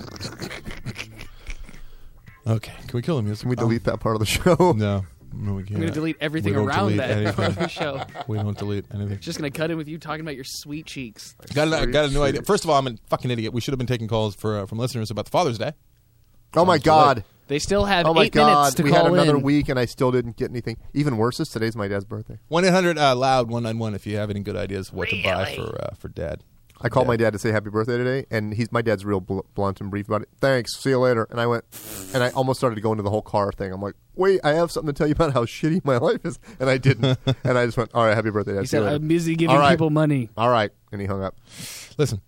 Okay. Can we kill the music? Can we delete that part of the show? No, we can't. I'm going to delete everything We don't around delete that anything. show. We don't delete anything. Just going to cut in with you talking about your sweet cheeks. Got a new idea. First of all, I'm a fucking idiot. We should have been taking calls from listeners about the Father's Day. Oh my God! They still have Oh my 8 minutes God! to We call had another in. week, and I still didn't get anything. Even worse is today's my dad's birthday. 1-800-LOUD 191 if you have any good ideas what to buy for Dad. I called my dad to say happy birthday today, and my dad's real blunt and brief about it. Thanks, see you later. And I went, and I almost started to go into the whole car thing. I'm like, wait, I have something to tell you about how shitty my life is, and I didn't. And I just went, all right, happy birthday, Dad. He See you said, later. I'm busy giving All right. people money. All right, and he hung up. Listen,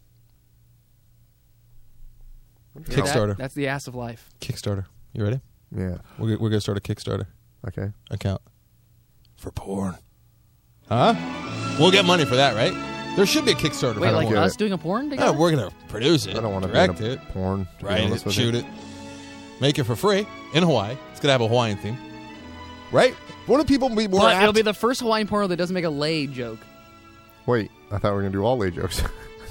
Kickstarter. That's the ass of life. Kickstarter. You ready? Yeah. We're going to start a Kickstarter Okay. account for porn. Huh? We'll get money for that, right? There should be a Kickstarter. Wait, like get us it. doing a porn Yeah, together? we're going to produce it. I don't want to direct be in it, a porn. to be write honest it, with shoot you. it, make it for free in Hawaii. It's going to have a Hawaiian theme, right? Wouldn't people be more But apt? it'll be the first Hawaiian porno that doesn't make a lay joke. Wait, I thought we were going to do all lay jokes.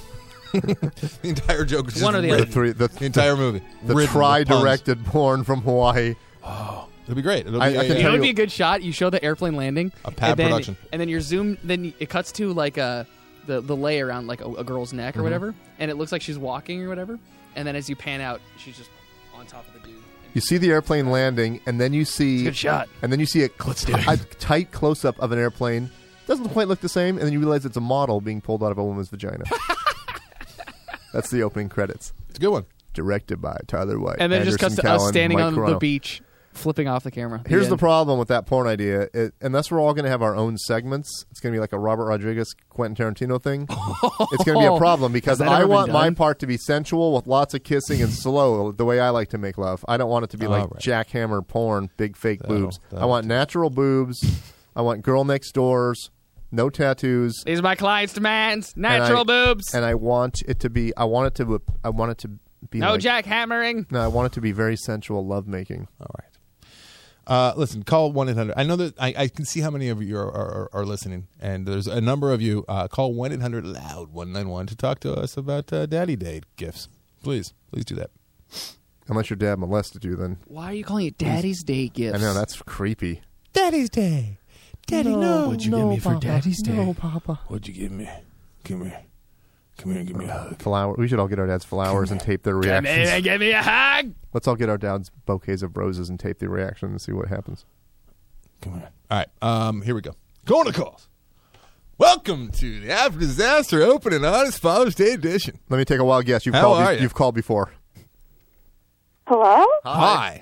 The entire joke is just One or the written. other. The entire movie. The Written with try-directed porn from Hawaii. puns. It'll be great. It'll be I can You know, tell it'd you- be a good shot. You show the airplane landing. A pad and then, production. And then you're zoomed. Then it cuts to like the lay around like a girl's neck Mm-hmm. or whatever, and it looks like she's walking or whatever. And then as you pan out, she's just on top of the dude. You see the airplane landing, and then you see It's a good shot. and then you see Let's do it. a tight close-up of an airplane. Doesn't quite look the same, and then you realize it's a model being pulled out of a woman's vagina. That's the opening credits. It's a good one. Directed by Tyler White. And then it just cuts Anderson to us Cowan, standing Mike on the Carano. beach, flipping off the camera. Here's the end. problem with that porn idea. Unless we're all going to have our own segments, it's going to be like a Robert Rodriguez, Quentin Tarantino thing. It's going to be a problem because Has that I ever been want my done? part to be sensual with lots of kissing and slow, the way I like to make love. I don't want it to be like right. jackhammer porn, big fake boobs. I that'll want natural boobs. I want girl next doors, no tattoos. These are my client's demands. Natural boobs. And I want it to be. I want it to be. No like, jackhammering. No, I want it to be very sensual lovemaking. All right. Listen, call 1-800. I know that I can see how many of you are listening, and there's a number of you. Call 1-800-LOUD-191 to talk to us about Daddy Day gifts. Please do that. Unless your dad molested you, then Why are you calling it Daddy's Day gifts? I know that's creepy. Daddy's Day. Daddy, no. What'd you give me for Daddy's Day? No, Papa. What'd you give me? Come here and give me a hug. Flower. We should all get our dads flowers and tape their reactions. Give me a hug. Let's all get our dads bouquets of roses and tape the reaction and see what happens. Come here. All right. Here we go. Going to calls. Welcome to the After Disaster Open and Honest Father's Day edition. Let me take a wild guess. You've How called. are you? You've called before. Hello? Hi.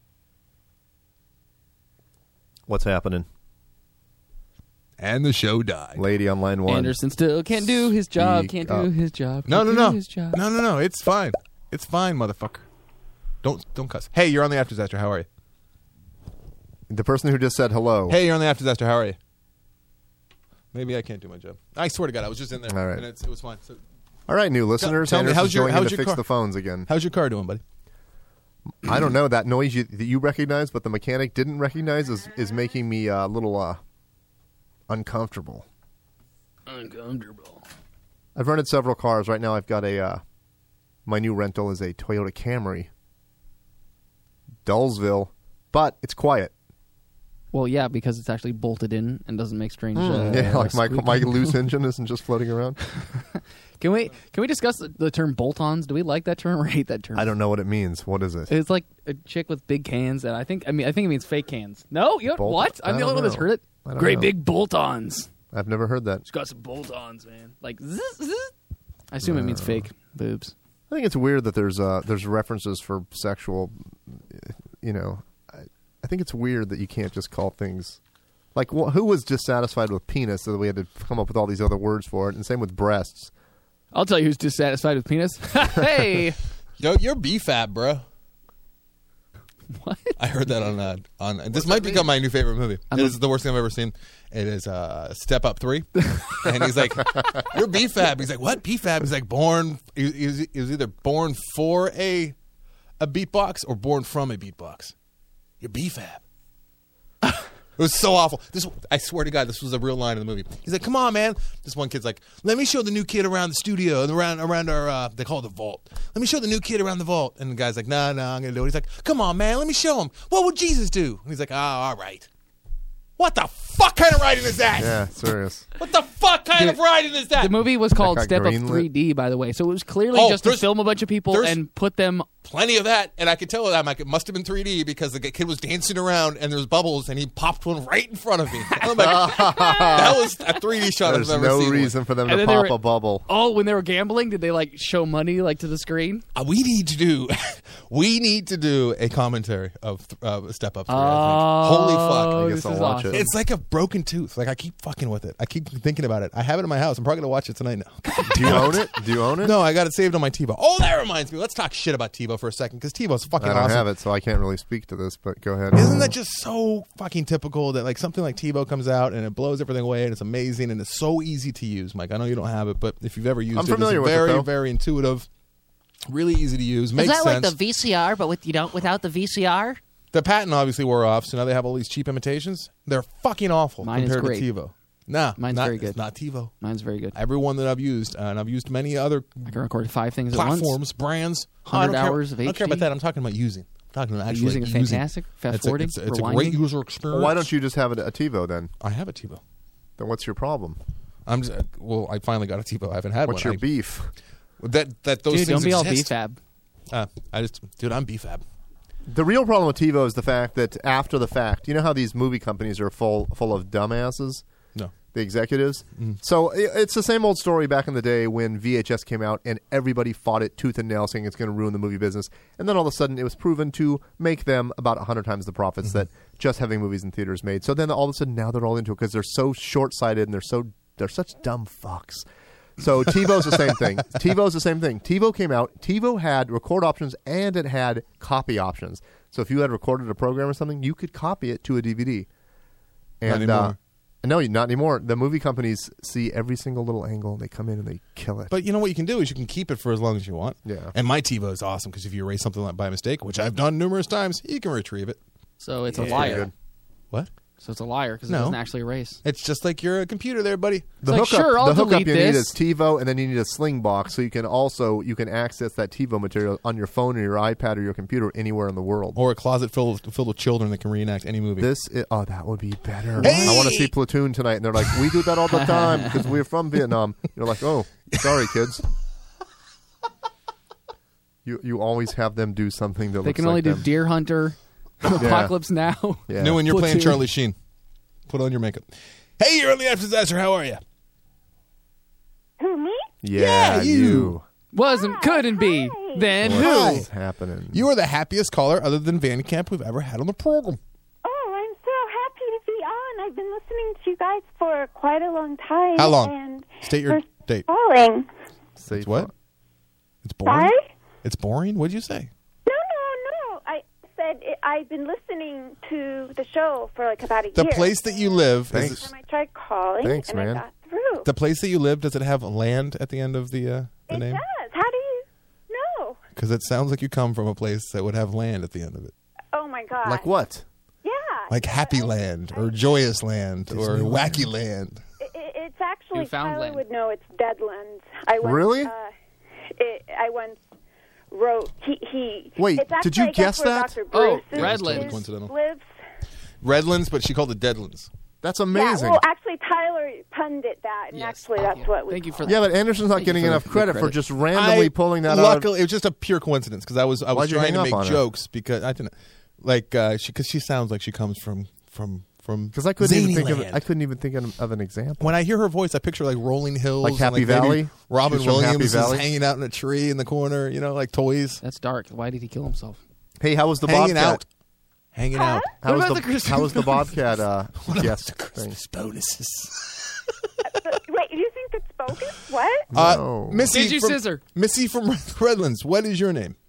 What's happening, And the show died. lady on line one? Anderson still can't do his job. Speak Can't up. do his job. No. can't do his job. No. It's fine. It's fine, motherfucker. Don't cuss. Hey, you're on the After Disaster. How are you? The person who just said hello. Hey, you're on the After Disaster. How are you? Maybe I can't do my job. I swear to God, I was just in there. All right. And it was fine. So, All right, new listeners. tell me, Anderson's how's your joining to fix car? the phones again. how's your car doing, buddy? I don't know that noise that you recognize, but the mechanic didn't recognize is making me a little uncomfortable. Uncomfortable. I've rented several cars. Right now, I've got my new rental is a Toyota Camry. Dullsville, but it's quiet. Well, yeah, because it's actually bolted in and doesn't make strange. Like my loose engine isn't just floating around. Can we discuss the term bolt-ons? Do we like that term or hate that term? I don't know what it means. What is it? It's like a chick with big cans, and I think it means fake cans. No, what? I'm the only one that's heard it. Great big bolt-ons. I've never heard that. It's got some bolt-ons, man. Like zzz, zzz. I assume it means fake boobs. I think it's weird that there's references for sexual. I think it's weird that you can't just call things like who was dissatisfied with penis, so that we had to come up with all these other words for it, and same with breasts. I'll tell you who's dissatisfied with penis. Hey, yo, you're BFAB, bro. What? I heard that on this might become my new favorite movie. It is the worst thing I've ever seen. It is Step Up 3. And he's like, you're BFAB. He's like, what? BFAB? He's like, born. He was either born for a beatbox or born from a beatbox. You're BFAB. It was so awful. I swear to God, this was a real line in the movie. He's like, come on, man. This one kid's like, let me show the new kid around the studio and around our, they call it the vault. Let me show the new kid around the vault. And the guy's like, no, I'm going to do it. He's like, come on, man, let me show him. What would Jesus do? And he's like, oh, all right. What the fuck kind of writing is that? Yeah, serious. What the fuck kind of writing is that? The movie was called got Step Up greenlit. 3D, by the way. So it was clearly just to film a bunch of people and put them... Plenty of that, and I could tell that it must have been 3D because the kid was dancing around and there's bubbles and he popped one right in front of me. I'm like, that was a 3D shot There's I've ever seen. no reason for them And to then pop a bubble. Oh, when they were gambling, did they like show money to the screen? We need to do a commentary of Step Up 3. I think. Holy fuck! I guess this I'll is watch awesome. it. It's like a broken tooth. Like I keep fucking with it. I keep thinking about it. I have it in my house. I'm probably gonna watch it tonight. Now. Do you own it? Do you own it? No, I got it saved on my TiVo. Oh, that reminds me. Let's talk shit about TiVo for a second because TiVo's fucking I don't awesome. have it, so I can't really speak to this. But go ahead. Isn't that just so fucking typical that like something like TiVo comes out and it blows everything away and it's amazing and it's so easy to use, Mike? I know you don't have it, but if you've ever used I'm it, familiar it's with it, very, though. very intuitive, really easy to use. Makes Is that sense. like the VCR, but without the VCR? The patent obviously wore off, so now they have all these cheap imitations. They're fucking awful Mine is compared great. to TiVo. Nah, Mine's not, very good. It's not TiVo. Mine's very good. Every one that I've used, and I've used many other I can record 5 things at once. platforms, brands. 100 I don't care- hours of I don't care about HD. that. I'm talking about using. I'm talking about actually Using it fantastic, fast forwarding, It's a great rewinding. user experience. Well, why don't you just have a TiVo then? I have a TiVo. Then what's your problem? I finally got a TiVo. I haven't had What's one. your beef? That those Dude, things don't be all exist. BFAB. I'm BFAB. The real problem with TiVo is the fact that after the fact, you know how these movie companies are full of dumbasses? No. The executives. So it's the same old story back in the day when VHS came out and everybody fought it tooth and nail saying it's going to ruin the movie business. And then all of a sudden it was proven to make them about 100 times the profits that just having movies in theaters made. So then all of a sudden now they're all into it because they're so short-sighted and they're such dumb fucks. So TiVo's the same thing. TiVo's the same thing. TiVo came out. TiVo had record options and it had copy options. So if you had recorded a program or something, you could copy it to a DVD. And Not anymore. no, not anymore. The movie companies see every single little angle and they come in and they kill it. But you know what you can do is you can keep it for as long as you want. Yeah. And my TiVo is awesome because if you erase something by mistake, which I've done numerous times, you can retrieve it. So it's a That's liar. pretty good. What? So it's a liar because it No. doesn't actually erase. It's just like you're a computer there, buddy. The like, hookup, sure, I'll the hookup delete you need this. is TiVo, and then you need a Sling box, so you can access that TiVo material on your phone or your iPad or your computer anywhere in the world. Or a closet filled with children that can reenact any movie. That would be better. Hey! I want to see Platoon tonight, and they're like, we do that all the time because we're from Vietnam. You're like, oh, sorry, kids. You always have them do something that They looks can only like do them. Deer Hunter, Apocalypse Now. Yeah. New when you're playing Platoon. Charlie Sheen. Put on your makeup. Hey, you're early after disaster. How are you? Who, me? Yeah, you. Wasn't, couldn't be. Then What who? is happening? You are the happiest caller other than Van Camp we've ever had on the program. Oh, I'm so happy to be on. I've been listening to you guys for quite a long time. How long? And State your for date. calling. Say It's what? It's boring? Sorry? It's boring? What'd you say? No. I said I've been listening to the show for like about a The year. place that you live, Thanks. And I tried calling, Thanks, and man. I got through. the place that you live, does it have land at the end of the it name? does. How do you know? Because it sounds like you come from a place that would have land at the end of it. Oh, my God. Like what? Yeah. Like Happy Land or Joyous Land or Wacky Land. It's actually, Newfoundland. Tyler would know, it's Deadlands. I once, Really? I once wrote, he Wait, it's did you actually, I guess where that? Dr. Oh, Bruce Redlands. Coincidental. lives. Redlands, but she called it Deadlands. That's amazing. Yeah, well, actually, Tyler pundit that, and actually that's what we... Thank you for that. Yeah, but Anderson's not getting enough credit for just randomly pulling that out. Luckily, it was just a pure coincidence because I was trying to make jokes because I didn't because she sounds like she comes from because I couldn't even think of an example. When I hear her voice, I picture like rolling hills, like Happy Valley. Robin Williams is hanging out in a tree in the corner, like toys. That's dark. Why did he kill himself? Hey, how was the Bobcat? Hanging out. How was the Bobcat? Yes, the Christmas bonuses. Wait, you think it's bogus? What? No. Missy from Redlands. What is your name?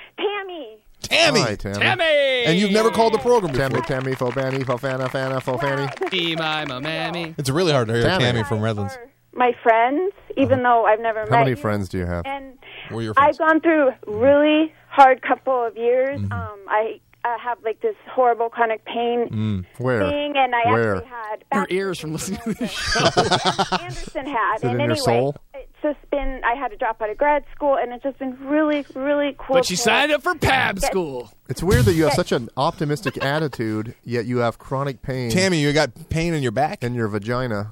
Tammy. Hi, Tammy. And you've never called the program before. Tammy, Fofani, Fofana, Fana, Fofani. My mammy. It's really hard to hear Tammy from Redlands. My friends, even though I've never met you. How many friends do you have? And Who are your friends? I've gone through really hard couple of years. I have like this horrible chronic pain thing, and I actually had her ears from listening to the show. Anderson had, Is it and in your soul? It's just been. I had to drop out of grad school, and it's just been really, really cool. But she signed up for PAB school. It's weird that you have such an optimistic attitude, yet you have chronic pain. Tammy, you got pain in your back and your vagina.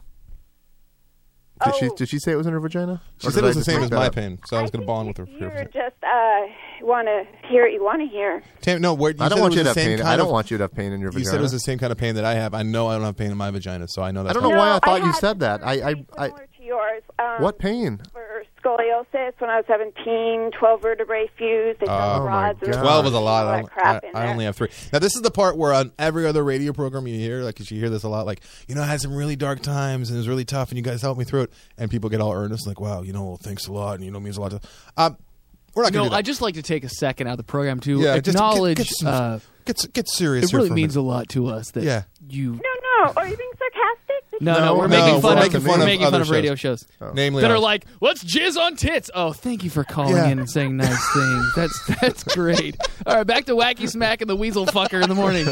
Did she say it was in her vagina? She said it was the same as my pain, so I was going to bond with her. You just want to hear what you want to hear. Tammy, no, I don't want you to have pain. I don't want you to have pain in your vagina. You said it was the same kind of pain that I have. I know I don't have pain in my vagina, so I know that. I don't know why I thought you said that. Similar to yours. What pain? For scoliosis when I was 17, 12 vertebrae fused. They found rods. 12 is a lot. I only have 3. Now, this is the part where on every other radio program you hear, like, because you hear this a lot, like, I had some really dark times and it was really tough and you guys helped me through it. And people get all earnest, like, wow, thanks a lot and, it means a lot to... We're not going to do that. I just like to take a second out of the program to Get acknowledge... serious. It really means a lot to us that you... No. Are you being sarcastic? No, we're making fun of radio shows. Namely that are like, let's jizz on tits. Oh, thank you for calling in and saying nice things. That's great. All right, back to Wacky Smack and the Weasel Fucker in the morning.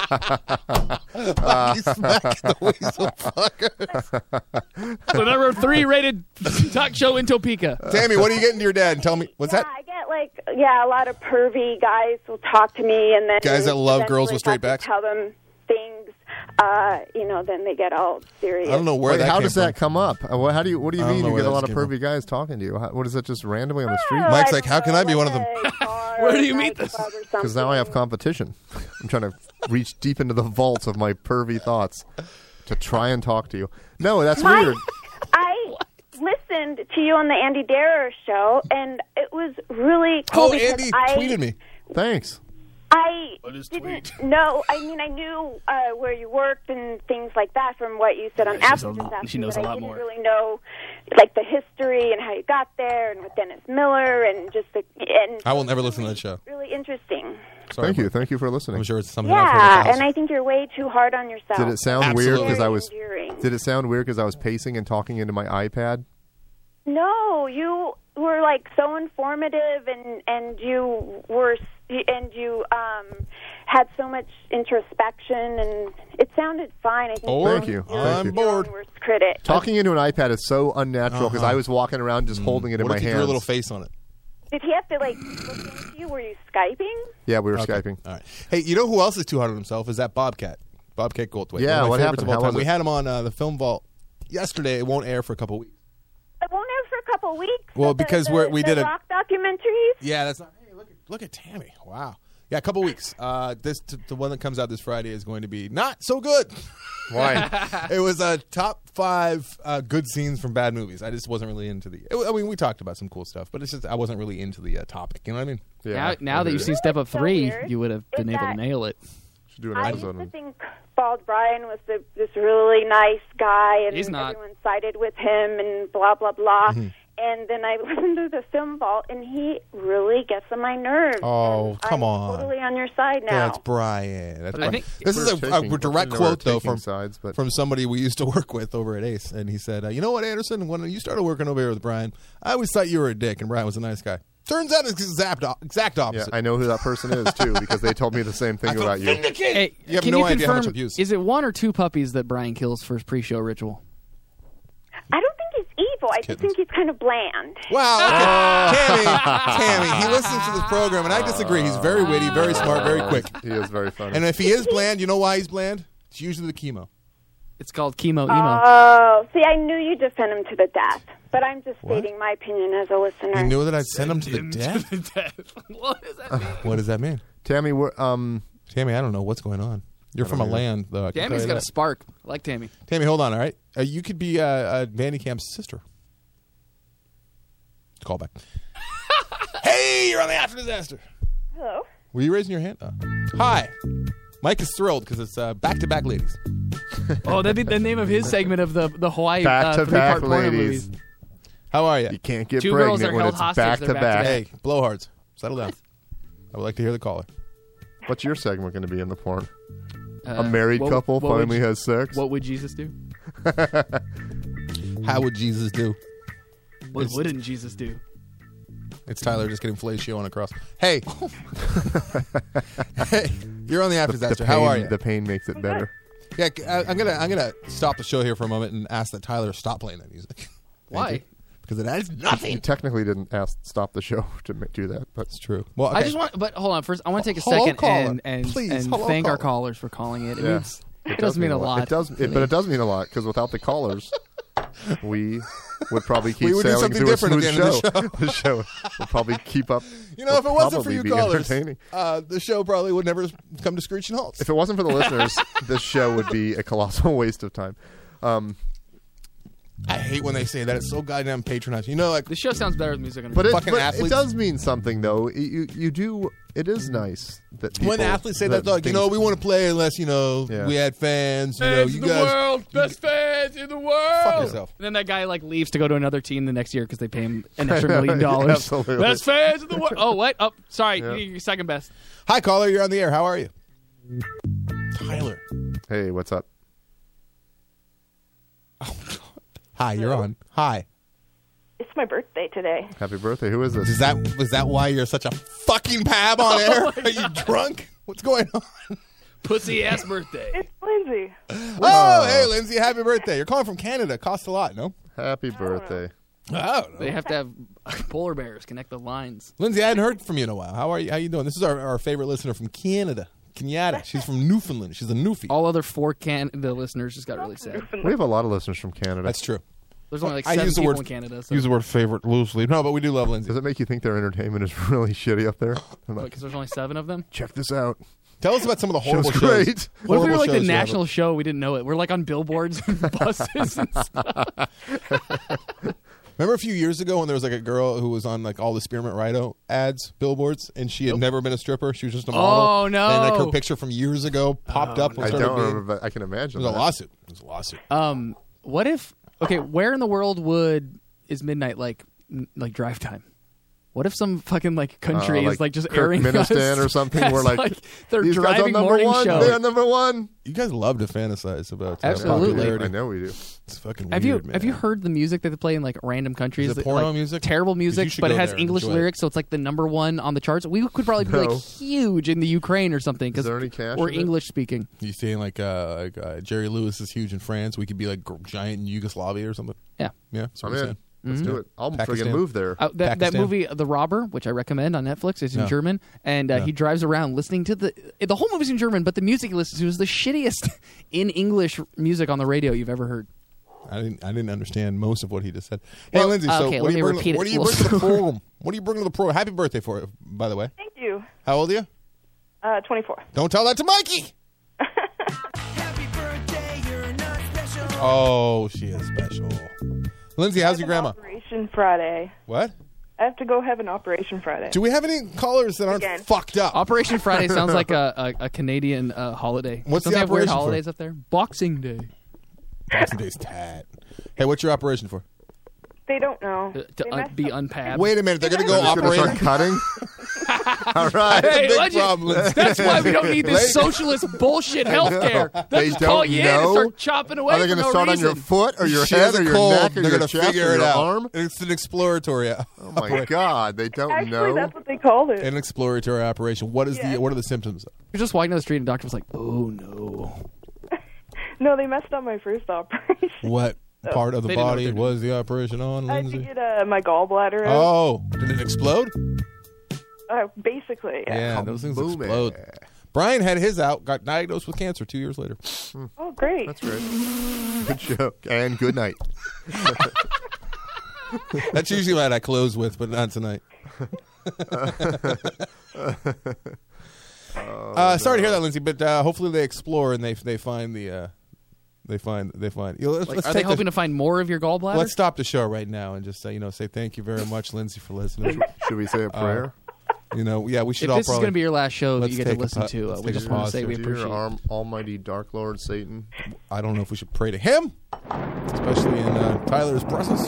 Wacky Smack and the Weasel Fucker. The number 3 rated talk show in Topeka. Tammy, what are you getting to your dad? And tell me, what's that? I get a lot of pervy guys will talk to me, and then guys that love girls with straight backs. Tell them things. Then they get all serious. I don't know where. How does that come up? What do you mean you get a lot of pervy guys talking to you? What is that? Just randomly on the street? Mike's like, how can I be one of them? Where do you meet this? Because now I have competition. I'm trying to reach deep into the vaults of my pervy thoughts to try and talk to you. No, that's weird. I listened to you on the Andy Darrow show, and it was really cool. Oh, Andy tweeted me. Thanks. I didn't know. I mean, I knew where you worked and things like that from what you said on After. She knows a lot more. I didn't really know, like, the history and how you got there, and with Dennis Miller, and just the. And I will never listen to that show. Really interesting. Thank you for listening. I'm sure it's something. Yeah, and I think you're way too hard on yourself. Did it sound weird because I was? Enduring. Did it sound weird because I was pacing and talking into my iPad? No, you were like so informative, and you were. And you had so much introspection, and it sounded fine. I think. Thank you. I'm bored. Worst critic. Talking into an iPad is so unnatural because I was walking around just holding it in my hands. What if you threw a little face on it? Did he have to look into you? Were you Skyping? Yeah, we were Skyping. All right. Hey, you know who else is too hard on himself? Is that Bobcat Goldthwait? Yeah, what happened? How was it? We had him on the Film Vault yesterday. It won't air for a couple weeks. It won't air for a couple weeks. Well, because we did a rock documentaries. Yeah, that's not. Look at Tammy. Wow. Yeah, a couple weeks. The one that comes out this Friday is going to be not so good. Why? It was a top 5 good scenes from bad movies. I just wasn't really into we talked about some cool stuff, but it's just I wasn't really into the topic. You know what I mean? Yeah. Now that you've seen Step Up 3, you would have been able to nail it. Should do an I episode. used to think Bald Brian was this really nice guy, and He's not. everyone sided with him, and blah blah blah. Mm-hmm. And then I listened to the Film Vault, and he really gets on my nerves. Oh, come on. I'm totally on your side now. That's Brian. That's I Brian. think This is a direct quote, though, from from somebody we used to work with over at Ace. And he said, you know what, Anderson? When you started working over here with Brian, I always thought you were a dick, and Brian was a nice guy. Turns out it's the exact opposite. Yeah, I know who that person is, too, because they told me the same thing about you. Hey, you have can no you idea how confirm, much abuse. Is it 1 or 2 puppies that Brian kills for his pre-show ritual? I don't think he's evil. I just think he's kind of bland. Wow. Okay. Tammy, he listens to this program, and I disagree. He's very witty, very smart, very quick. He is very funny. And if he is bland, you know why he's bland? It's usually the chemo. It's called chemo emo. Oh, see, I knew you defend him to the death, but I'm just stating my opinion as a listener. You knew that I'd send him to the death? What does that mean? What does that mean? Tammy, Tammy, I don't know what's going on. You're from a land, though. Tammy's got a spark. I like Tammy. Tammy, hold on, all right? You could be Vandy Camp's sister. Call back. Hey, you're on the After Disaster. Hello? Were you raising your hand? Hi. Mike is thrilled because it's back-to-back ladies. Oh, that'd be the name of his segment of the Hawaii back-to-back three-part porno ladies. movies. How are you? You can't get Two girls pregnant are when held it's hostage, back they're to back-to-back. back. Hey, blowhards. Settle down. I would like to hear the caller. What's your segment going to be in the porn? A married couple finally has sex? What would Jesus do? How would Jesus do? What wouldn't Jesus do? It's Tyler just getting fellatio on a cross. Hey. Hey, you're on the After Disaster. How are you? The pain makes it better. Yeah, I'm gonna stop the show here for a moment and ask that Tyler stop playing that music. Why? Because it adds You nothing. technically didn't stop the show to do that, but That's true. Well, okay. I just want, but hold on. First, I want to take a Hello, second caller. and Please, hello, thank our caller. callers for calling it. Yeah. It does mean a lot. It does, but it does mean a lot because without the callers, we would probably keep We would do sailing something through a different at smooth the end of show. The show would probably keep up. You know, if it wasn't for probably you be callers, entertaining. the show probably would never come to screeching halts. If it wasn't for the listeners, this show would be a colossal waste of time. I hate when they say that. It's so goddamn patronizing. You know, like The show sounds better with music on it. But Fucking it athletes. does mean something, though. You do. It is nice that people, when athletes say that, like, you know, we want to play unless, you know, Yeah. we had fans. You fans know, in you the guys. world, best fans in the world. Fuck yourself. And then that guy like leaves to go to another team the next year because they pay him an extra $1 million. Absolutely. Best fans in the world. Oh, what? Oh, sorry, Yeah. you're second best. Hi, caller. You're on the air. How are you? Tyler. Hey, what's up? Hi, you're on. Hi. It's my birthday today. Happy birthday. Who is this? Was that why you're such a fucking pab on air? Are you drunk? What's going on? Pussy ass birthday. It's Lindsay. Oh, hey, Lindsay. Happy birthday. You're calling from Canada. Costs a lot, no? Happy birthday. Oh, They have to have polar bears connect the lines. Lindsay, I hadn't heard from you in a while. How are you? How you doing? This is our favorite listener from Canada. Canada. She's from Newfoundland. She's a Newfie. All other four the listeners just got really sad. We have a lot of listeners from Canada. That's true. There's only like I 7 use the people word in Canada. So Use the word favorite loosely. No, but we do love Lindsay. Does it make you think their entertainment is really shitty up there? I'm like, because there's only 7 of them. check this out. Tell us about some of the horrible Show's shows. great. What if we were Horrible like the shows you have. national show? We didn't know it. We're like on billboards and buses and stuff. Remember a few years ago when there was like a girl who was on like all the Spearmint Rhino ads, billboards, and she had never been a stripper. She was just a model. Oh, no. And like her picture from years ago popped up. And I started don't being, remember, but I can imagine. It was a that. lawsuit. It was a lawsuit. What if? Okay, where in the world is midnight like drive time? What if some fucking like country is like just airing Turkmenistan us or something? as, We're like their these guys are driving number morning one. show. They're number one. You guys love to fantasize about Absolutely. popularity. I know we do. It's fucking Have weird, you man. have you heard the music that they play in like random countries? Is it that, porno like, music? Terrible 'Cause you music, should but go it has there and English enjoy it. lyrics, so it's like the number 1 on the charts. We could probably be No. like huge in the Ukraine or something Is because there any cash we're in it? English speaking. You saying like Jerry Lewis is huge in France? We could be like giant in Yugoslavia or something. Yeah. Yeah, that's what I'm I'm in. saying. Let's do it. I'll Pakistan. friggin' move there. That Pakistan. movie, The Robber, which I recommend on Netflix, is in No. German, and he drives around listening to the whole movie's in German, but the music he listens to is the shittiest in English music on the radio you've ever heard. I didn't understand most of what he just said. Hey, Lindsay, so okay, what let do you me bring? repeat it What do a you bring little to the slower. program? What do you bring to the program? Happy birthday for it, by the way. Thank you. How old are you? 24. Don't tell that to Mikey. Oh, she is special. Lindsay, how's your grandma? Operation Friday. What? I have to go have an operation Friday. Do we have any callers that aren't Again. fucked up? Operation Friday sounds like a Canadian holiday. What's Don't the they have weird operation for? holidays up there? Boxing Day. Boxing Day's tat. Hey, what's your operation for? They don't know. To They messed be up. unpabbed. Wait a minute, they're going to They're go just gonna operate. start cutting. All right. Hey, Big legend, problem, Lindsay. that's why we don't need this Lady- socialist bullshit healthcare. They They'll just call don't you in and know? start chopping away Are they for going to no start reason. on your foot or your She head has or a your cold. neck or They're your going to chest figure or it your out. arm? It's an exploratory. Oh my God, they don't Actually, know. that's what they called it. An exploratory operation. What is Yeah. what are the symptoms? You're just walking down the street and the doctor was like, "Oh no." No, they messed up my first operation. What? part of the body was the operation on, I had Lindsay? to get my gallbladder out. Oh, did it explode? Basically, yeah. Yeah, those things explode. Brian had his out, got diagnosed with cancer 2 years later. Oh, great. That's great. Good show. And good night. That's usually what I close with, but not tonight. Sorry to hear that, Lindsay, but hopefully they explore and they find the they find. Let's are they hoping to find more of your gallbladder? Let's stop the show right now and just say thank you very much, Lindsay, for listening. Should we say a prayer? Yeah, we should. If all this is going to be your last show that you get to listen to, we just want to say we appreciate it. Almighty Dark Lord Satan. I don't know if we should pray to him, especially in Tyler's presence.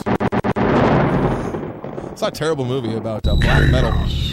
It's not a terrible movie about black metal.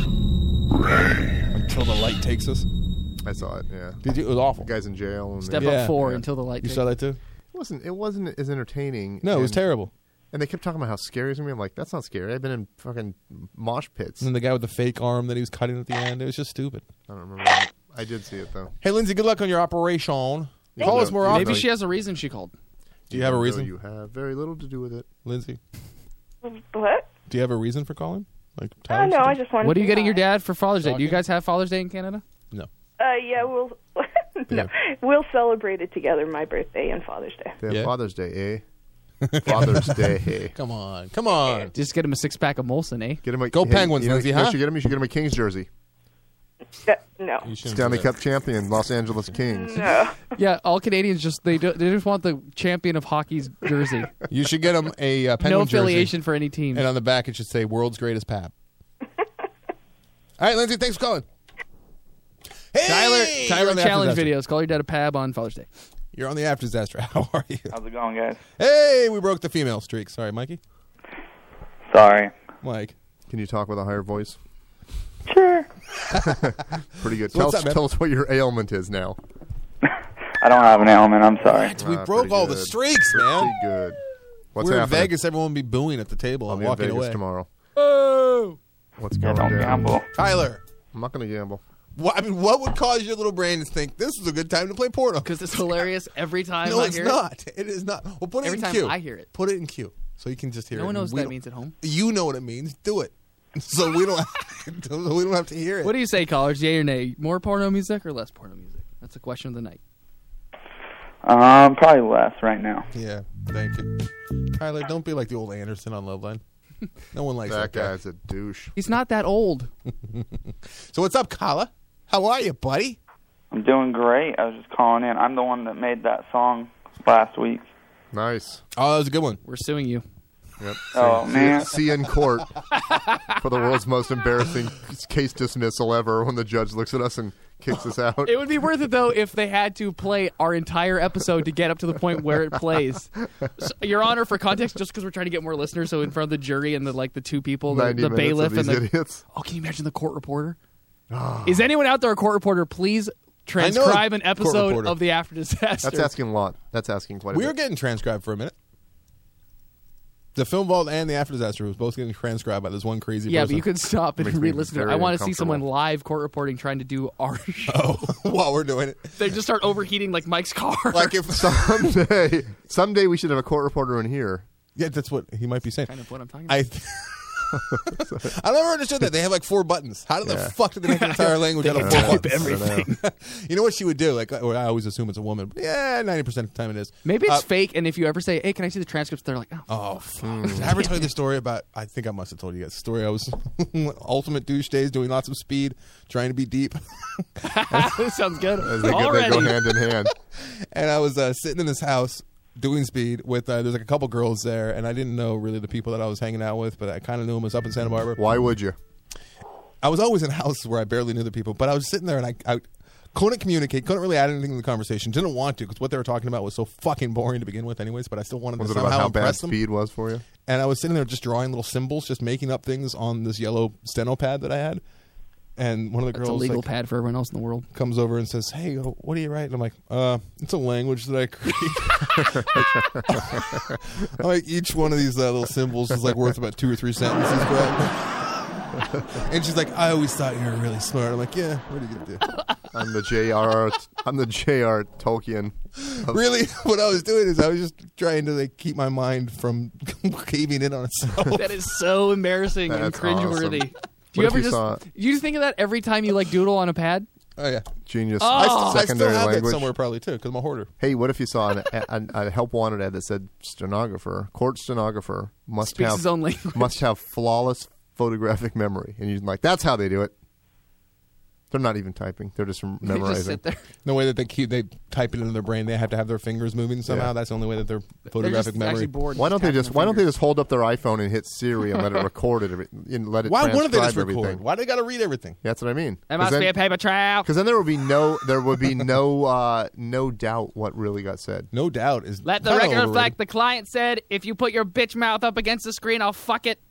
Until the light takes us. I saw it. Yeah. Did you? It was awful. The guy's in jail. And Step up 4 until the light. You saw that too? It wasn't as entertaining. No, it was terrible. And they kept talking about how scary it's going to be. I'm like, that's not scary. I've been in fucking mosh pits. And then the guy with the fake arm that he was cutting at the end. It was just stupid. I don't remember that. I did see it, though. Hey, Lindsay, good luck on your operation. Call us more often. Maybe she has a reason she called. Do you have a reason? You have very little to do with it. Lindsay? What? Do you have a reason for calling? No, I just wanted What are you to getting your dad for Father's Day? Do you guys have Father's Day in Canada? No. Yeah, we'll celebrate it together, my birthday and Father's Day. Yeah, Father's Day, eh? Father's Day. Come on. Just get him a 6-pack of Molson, eh? Get him Go Penguins, Lindsay, huh? You should get him a Kings jersey. No. Stanley Cup champion, Los Angeles Kings. No. Yeah, all Canadians they just want the champion of hockey's jersey. You should get him a Penguin no affiliation jersey. For any team. And on the back it should say "World's Greatest Pab." All right, Lindsay, thanks for calling. Hey, Tyler challenge videos. Call your dad a Pab on Father's Day. You're on the After Disaster. How are you? How's it going, guys? Hey, we broke the female streak. Sorry, Mikey. Sorry. Mike. Can you talk with a higher voice? Sure. Pretty good. So Tell us what your ailment is now. I don't have an ailment. I'm sorry. We broke all the streaks, man. Pretty good. What's We're happening? in Vegas. Everyone will be booing at the table. I'll and be in walking Vegas away tomorrow. Oh, what's going Don't down? gamble. Tyler. I'm not going to gamble. What would cause your little brain to think this is a good time to play porno? Because it's hilarious every time no, I it's hear not. It is not. Well, put it every in time queue. I hear it. Put it in queue so you can just hear it. No one knows what we that means at home. You know what it means. Do it. So we don't have to hear it. What do you say, callers? Yay or nay? More porno music or less porno music? That's the question of the night. Probably less right now. Yeah, thank you. Tyler, don't be like the old Anderson on Loveline. No one likes that guy. That guy's a douche. He's not that old. So what's up, Kala? How are you, buddy? I'm doing great. I was just calling in. I'm the one that made that song last week. Nice. Oh, that was a good one. We're suing you. Yep. Oh, man. See you in court for the world's most embarrassing case dismissal ever when the judge looks at us and kicks us out. It would be worth it, though, if they had to play our entire episode to get up to the point where it plays. So, Your Honor, for context, just because we're trying to get more listeners, so in front of the jury and the two people, the bailiff and the idiots. Oh, can you imagine the court reporter? Is anyone out there a court reporter? Please transcribe an episode of the After Disaster. That's asking a lot. That's asking quite a bit. We were getting transcribed for a minute. The Film Vault and the After Disaster was both getting transcribed by this one crazy person. Yeah, but you could stop and re-listen to it. I want to see someone uncomfortable. live court reporting trying to do our show. Oh, while we're doing it. They just start overheating like Mike's car. Like if someday we should have a court reporter in here. Yeah, that's what he might be saying. Kind of what I'm talking about. I never understood that. They have like 4 buttons. How the fuck did they make an entire language out of 4 buttons? Everything. You know what she would do? Like, I always assume it's a woman. But yeah, 90% of the time it is. Maybe it's fake, and if you ever say, hey, can I see the transcripts? They're like, oh fuck. Did I ever tell you the story about, I think I must have told you guys the story. I was ultimate douche days, doing lots of speed, trying to be deep. This sounds good. They go hand in hand. And I was sitting in this house doing speed with, there's like a couple girls there, and I didn't know really the people that I was hanging out with, but I kind of knew them. It was up in Santa Barbara. Why would you? I was always in houses where I barely knew the people, but I was sitting there and I couldn't communicate, couldn't really add anything to the conversation, didn't want to because what they were talking about was so fucking boring to begin with anyways, but I still wanted to somehow about how impress bad them. speed was for you? And I was sitting there just drawing little symbols, just making up things on this yellow steno pad that I had. And one of the girls, a legal pad for everyone else in the world, comes over and says, hey, what do you write? And I'm like, it's a language that I create. I'm like, each one of these little symbols is like worth about 2 or 3 sentences, bro. And she's like, I always thought you were really smart. I'm like, yeah, what are you going to do? I'm the J.R. Tolkien. Really, what I was doing is I was just trying to keep my mind from caving in on itself. That is so embarrassing and cringeworthy. Awesome. Do you ever you just think of that every time you doodle on a pad? Oh yeah, genius. I still have language. that somewhere probably too because I'm a hoarder. Hey, what if you saw a help wanted ad that said court stenographer must Speaks his own language. must have flawless photographic memory, and you're like, that's how they do it. They're not even typing; they're just memorizing. They just sit there. No way that they type it into their brain. They have to have their fingers moving somehow. Yeah. That's the only way that their They're photographic just memory. actually bored. Why don't they just hold up their iPhone and hit Siri and let it record it and let it Why transcribe wouldn't they just record? everything? Why do they got to read everything? That's what I mean. That must be a paper trail. Because then there would be no doubt what really got said. No doubt is Let the kinda record overrated. reflect the client said, if you put your bitch mouth up against the screen, I'll fuck it.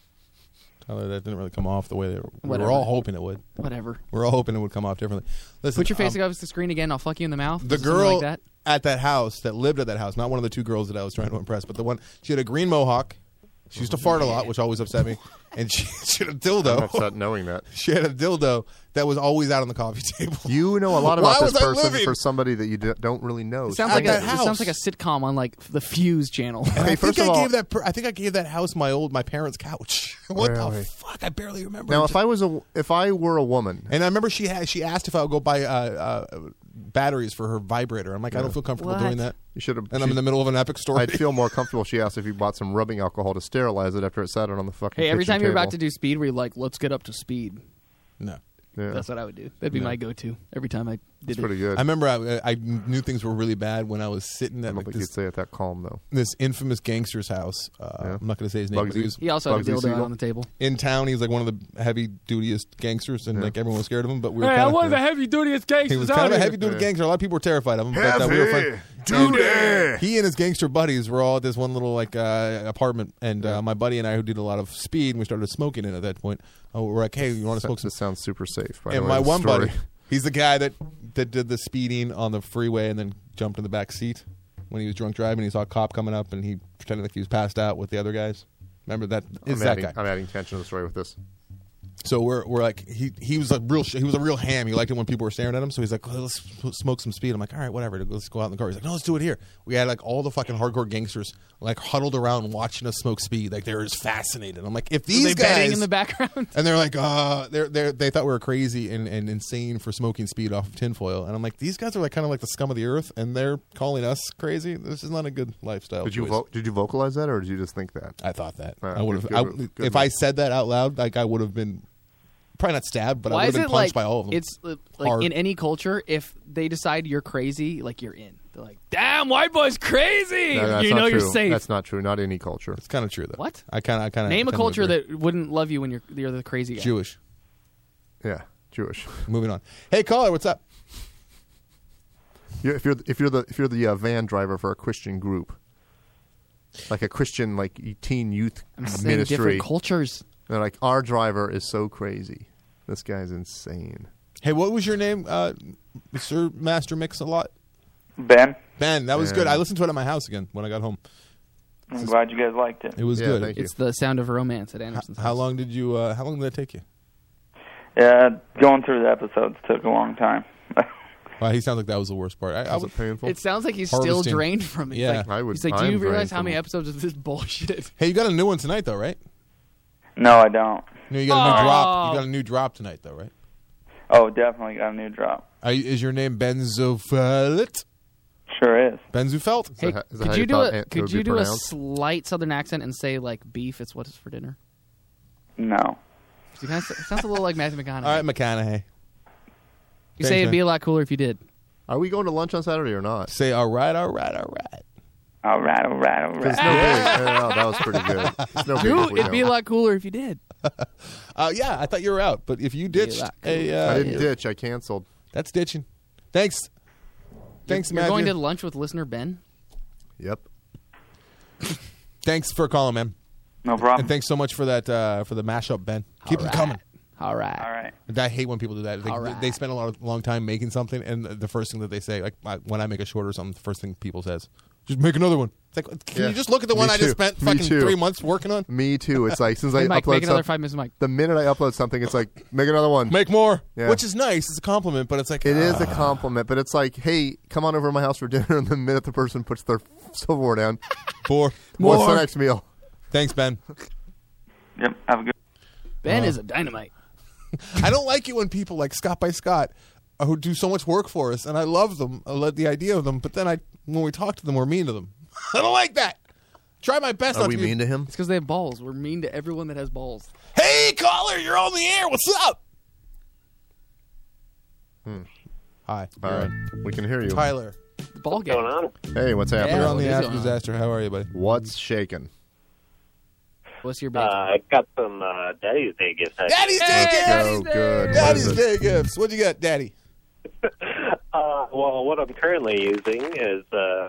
Tyler, that didn't really come off the way we Whatever. were all hoping it would. Whatever. We're all hoping it would come off differently. Listen, Put your face against the screen again, I'll fuck you in the mouth. the Something girl like that. at that house that lived at that house, not one of the two girls that I was trying to impress, but the one, she had a green mohawk. She used to fart a lot, which always upset me. And she had a dildo. I'm upset knowing that. She had a dildo that was always out on the coffee table. You know a lot Why about this was I person living? for somebody that you don't really know. It sounds At like that it house. sounds like a sitcom on like the Fuse channel. Okay, I first think of all, I think I gave that house my parents' couch. What Really? the fuck? I barely remember. now Just- if I were a woman, and I remember she asked if I would go buy batteries for her vibrator. I'm like, I don't feel comfortable What? doing that. you should have. And I'm in the middle of an epic story. I'd feel more comfortable. She asked if you bought some rubbing alcohol to sterilize it after it sat on the fucking. Hey, every kitchen time you're table. about to do speed, where you're like, let's get up to speed. No. Yeah. That's what I would do. That'd be my go-to every time I did It's it. pretty good. I remember I knew things were really bad when I was sitting I at don't think this, you'd say it that calm though. this infamous gangster's house. I'm not going to say his name, but Bugsy? he was He also had a Bugsy dildo Siegel? on the table. in town. He was like one of the heavy dutyest gangsters, and like everyone was scared of him. But we were Hey, kind I'm of one of the heavy-dutyest gangsters he was out kind of a here. heavy duty gangster. A lot of people were terrified of him. But we were friends. Duty. He and his gangster buddies were all at this one little apartment, and my buddy and I, who did a lot of speed, and we started smoking it at that point. We're like, hey, you want to smoke some? This sounds super safe. By And the way, my the one story. buddy, he's the guy that did the speeding on the freeway and then jumped in the back seat when he was drunk driving. He saw a cop coming up, and he pretended like he was passed out with the other guys. Remember that? Is that guy? I'm adding tension to the story with this. So we're like he was a real ham. He liked it when people were staring at him. So he's like, let's smoke some speed. I'm like, all right, whatever. Let's go out in the car. He's like, no, let's do it here. We had like all the fucking hardcore gangsters like huddled around watching us smoke speed. Like they were just fascinated. I'm like, if Were these they betting guys in the background. and they're like, they thought we were crazy and insane for smoking speed off of tinfoil. And I'm like, these guys are like kind of like the scum of the earth, and they're calling us crazy. This is not a good lifestyle. Did you choice. did you vocalize that, or did you just think that? I thought that. Right, I would have. good If move. I said that out loud, like I would have been probably not stabbed, but I Why would is have it been punched like by all of them. it's like Hard. in any culture, if they decide you're crazy, like you're in. They're like, damn, white boy's crazy. No, that's you not know true. you're safe. That's not true. Not any culture. It's kind of true though. What? I kind of Name a culture that wouldn't love you when you're the crazy guy. Jewish. Yeah, Jewish. Moving on. Hey, caller, what's up? If you're the van driver for a Christian group, like a Christian teen youth I'm saying ministry, different cultures. they're like, our driver is so crazy. This guy's insane. Hey, what was your name, Mr. Master Mix a lot? Ben, Ben, that was Ben. good. I listened to it at my house again when I got home. I'm glad you guys liked it. It was Yeah, good. thank you. It's the sound of romance at Anderson's How house. long did you? How long did that take you? Yeah, going through the episodes took a long time. Wow, he sounds like that was the worst part. Was it painful? It sounds like he's still Harvesting. drained from it. Yeah. He's like, I would- he's like, do you I'm realize drained how from many it. episodes of this bullshit? Hey, you got a new one tonight though, right? No, I don't. No, you got a new Oh. drop. You got a new drop tonight though, right? Oh, definitely got a new drop. Is your name Benzofelt? Sure is. Benzufelt? Hey, Is that how could you you do thought a it would could be you do a pronounced? slight Southern accent and say like beef? It's what is for dinner. No. You kind of, it sounds a little like Matthew McConaughey. All right, McConaughey. You say Thanks, it'd be man. a lot cooler if you did. Are we going to lunch on Saturday or not? Say all right, all right, all right. All right, all right, all It's right. no big. No, that was pretty good. It's no big if Dude, we it'd be a don't. lot cooler if you did. Yeah, I thought you were out, but if you ditched, that I didn't ditch. I canceled. that's ditching. Thanks. Thanks, You're Matthew. going to lunch with listener Ben. Yep. Thanks for calling, man. No problem. And thanks so much for that for the mashup, Ben. Keep them All right. coming. All right. All right. I hate when people do that. All right. They spend a long time making something, and the first thing that they say, like when I make a short or something, the first thing people says, Just make another one. It's like, can you just look at the one I just spent fucking 3 months working on? Me too. It's like, since I Mike, upload make another something, 5 minutes, Mike. the minute I upload something, it's like, make another one. Make more. Yeah. Which is nice. It's a compliment, but it's like... It is a compliment, but it's like, hey, come on over to my house for dinner, and the minute the person puts their silverware down, more. What's the next meal? Thanks, Ben. Yep, have a good... Ben is a dynamite. I don't like it when people like Scott by Scott who do so much work for us, and I love them. I love the idea of them, but then when we talk to them, we're mean to them. I don't like that. Try my best Are not we to be mean to him? It's because they have balls. We're mean to everyone that has balls. Hey, caller, you're on the air. What's up? Hi. All right. We can hear you. Tyler. Ball game. What's going on? Hey, what's happening? You're on what the is After going on? Disaster. How are you, buddy? What's shaking? What's your bacon? I got some Daddy's Day gifts. Daddy's Day Let's gifts! go. Good. Daddy's What is it? Day gifts. What'd you got, Daddy? Well, what I'm currently using is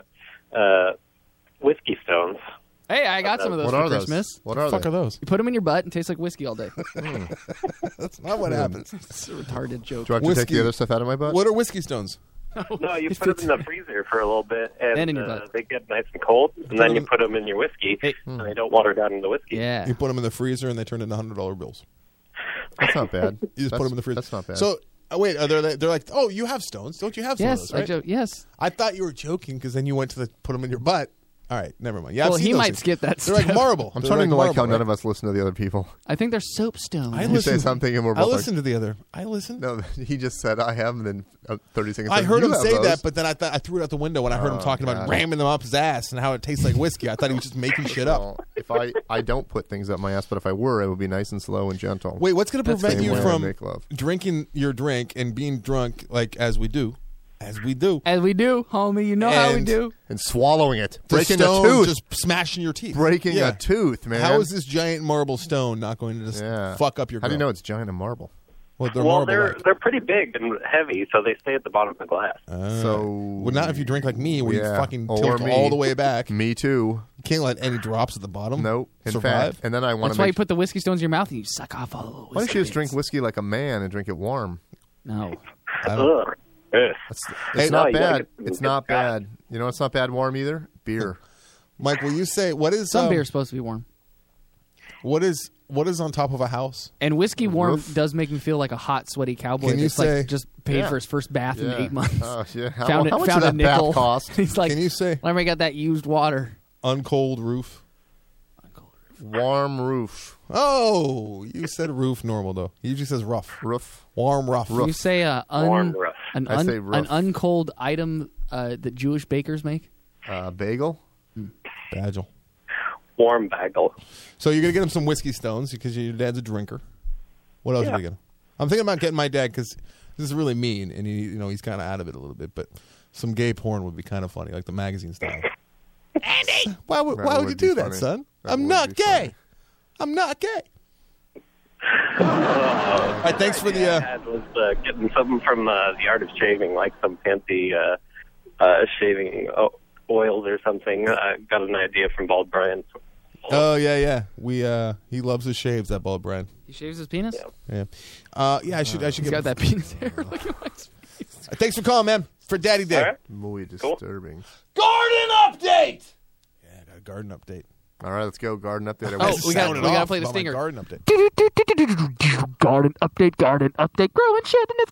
Whiskey Stones. Hey, I got some of those What for are those? Christmas. What What are the fuck they? are those? You put them in your butt and taste like whiskey all day. That's not what happens. It's a retarded joke. Do you want to take Whiskey. the other stuff out of my butt? What are whiskey stones? No, you put them in the freezer for a little bit, and in your butt. they get nice and cold, and then you put them in your whiskey, and they don't water down in the whiskey. Yeah. You put them in the freezer and they turn into $100 bills. That's not bad. You just put them in the freezer. That's not bad. So, wait, they're like, oh, you have stones. Don't you have some of Yes, those, right? yes. I thought you were joking because then you went to put them in your butt. All right, never mind. Yeah, I've Well, seen he those might things. skip that They're step. like marble. I'm They're starting to like how marble, none right? of us listen to the other people. I think they're soapstone. I You listen. say something and we're I both listened to the other. I listened. No, he just said I have, and then 30 seconds. I later, heard "You him have say those." that, but then I thought I threw it out the window when I heard him talking about God. ramming them up his ass and how it tastes like whiskey. I thought he was just making shit up. Well, if I don't put things up my ass, but if I were, it would be nice and slow and gentle. Wait, what's going to prevent Same you way I from make love. drinking your drink and being drunk like as we do? As we do. As we do, homie. You know how we And do. And swallowing it, The breaking a stone tooth, just smashing your teeth. breaking Yeah. a tooth, man. How is this giant marble stone not going to just fuck up your How do you grill? know it's giant and marble? Well, they're Well, marble. they're pretty big and heavy, so they stay at the bottom of the glass. Well, not if you drink like me, where you fucking Or tilt me. all the way back. Me too. You can't let any drops at the bottom. Nope. In survive. fact, and then I want That's to why you make. put the whiskey stones in your mouth and you suck off all the whiskey. Why don't you just bits. drink whiskey like a man and drink it warm? No. Ugh. Ugh. It's No, not you gotta bad. get- It's get not that. bad. You know, it's not bad warm either. Beer. Mike, will you say what is Some beer's supposed to be warm. What is on top of a house? And whiskey warm Roof. does make me feel like a hot, sweaty cowboy. Can you that's say- like just paid Yeah. for his first bath in Yeah. 8 months. Oh, yeah. How found much found did a that bath nickel. cost? He's like, Can you say let me get that used water. uncold roof? Warm roof. Oh, you said roof normal though. He usually says rough. Roof. Warm rough. You say Warm rough. I say rough. an uncold item that Jewish bakers make. Bagel. Bagel. Warm bagel. So you're gonna get him some whiskey stones because your dad's a drinker. What else are you gonna get him? I'm thinking about getting my dad because this is really mean and he's kind of out of it a little bit. But some gay porn would be kind of funny, like the magazine style. Andy, why would you do that, son? I'm not gay. I'm not gay. All right, thanks for the. Dad was getting something from the Art of Shaving, like some fancy shaving oils or something. Got an idea from Bald Brian. Oh yeah. He loves his shaves. That bald Brian. He shaves his penis. Yeah. I should He's get got that penis hair. Look at my face. Thanks for calling, man. For Daddy Day. All right. Muy disturbing. Garden update. Yeah, I got a garden update. All right, let's go. Garden update. Oh, we got Sounded to off play the about my stinger. garden update. Garden update. Growing shit in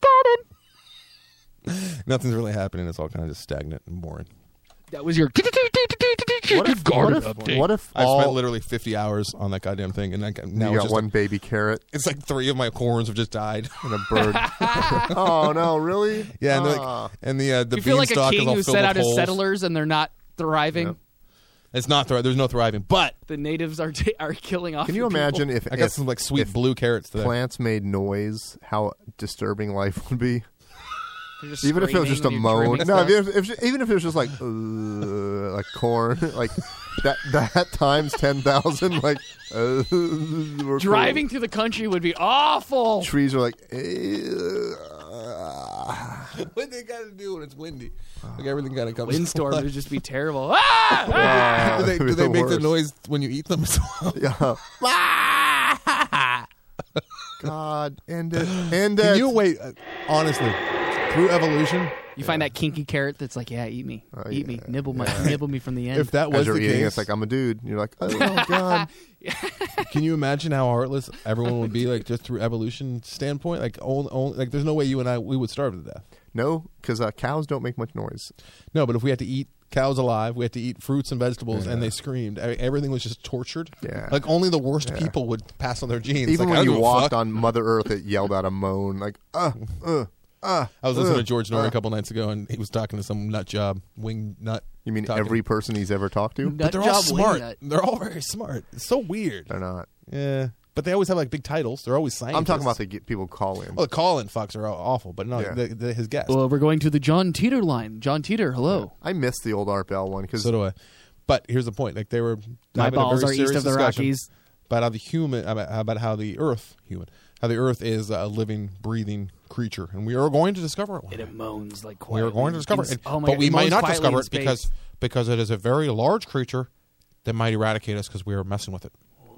his garden. Nothing's really happening. It's all kind of just stagnant and boring. That was your What if I all spent literally 50 hours on that goddamn thing, and now you it's got just one baby carrot it's like 3 of my corns have just died. and a bird? Oh no, really? Yeah, and, Ah. the You feel like a beanstalk is king all who filled set with out his holes. settlers and they're not thriving. Yep. It's not there's no thriving, but The natives are killing off. Can you your people. imagine if I got some like sweet if blue carrots today. plants made noise, how disturbing life would be? They're just Even if it was just a screaming when moan. you're No, trimming even if it was just like corn, like that times 10,000. Like we're cool. Driving through the country would be awful. Trees are like. What they got to do when it's windy? Like everything kind of comes. Windstorm would just be terrible. Ah! Do they It'd be make the worst. noise when you eat them as well? Yeah. God, end it. Can you wait? Honestly, through evolution, You find that kinky carrot that's like, yeah, eat me, eat me, nibble me from the end. If that was As you're the eating, case, it's like, I'm a dude. And you're like, oh, God. can you imagine how heartless everyone would be, like, just through evolution standpoint? Like, like, there's no way you and I, we would starve to death. No, because cows don't make much noise. No, but if we had to eat cows alive, we had to eat fruits and vegetables, and they screamed. Everything was just tortured. Yeah. Like, only the worst people would pass on their genes. Even like, when you walked on Mother Earth, it yelled out a moan, like, I was listening to George Norrie a couple nights ago, and he was talking to some nut job, wing nut. You mean talking. every person he's ever talked to? But they're all smart. They're all very smart. It's so weird. They're not. Yeah. But they always have, like, big titles. They're always scientists. I'm talking about the people call in. Well, the call-in fucks are awful, but no, his guest. Well, we're going to the John Teeter line. John Teeter, hello. I miss the old Art Bell one. So do I. But here's the point. Like, they were My having balls a very are east serious of the discussion Rockies. about how the Earth is a living, breathing creature, and we are going to discover it. It moans like we quietly. are going to discover it, Oh my but God, we it might moans not quietly discover in it space. because it is a very large creature that might eradicate us because we are messing with it.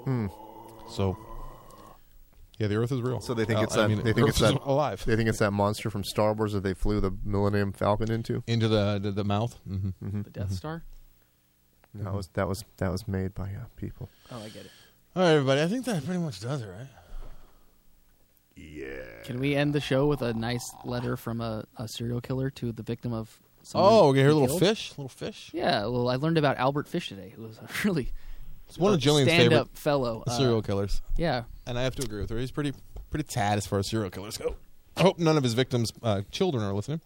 So, yeah, the Earth is real. So they think it's alive. They think it's that monster from Star Wars that they flew the Millennium Falcon into the mouth. The Death Star. No, that was made by people. Oh, I get it. All right, everybody. I think that pretty much does it, right? Yeah. Can we end the show with a nice letter from a serial killer to the victim of? Oh, we're gonna hear he little killed? fish. Little fish. Yeah. Well, I learned about Albert Fish today, who was a really It's one of Jillian's stand-up favorite fellow serial killers. Yeah. And I have to agree with her. He's pretty tad as far as serial killers go. I hope none of his victims' children are listening.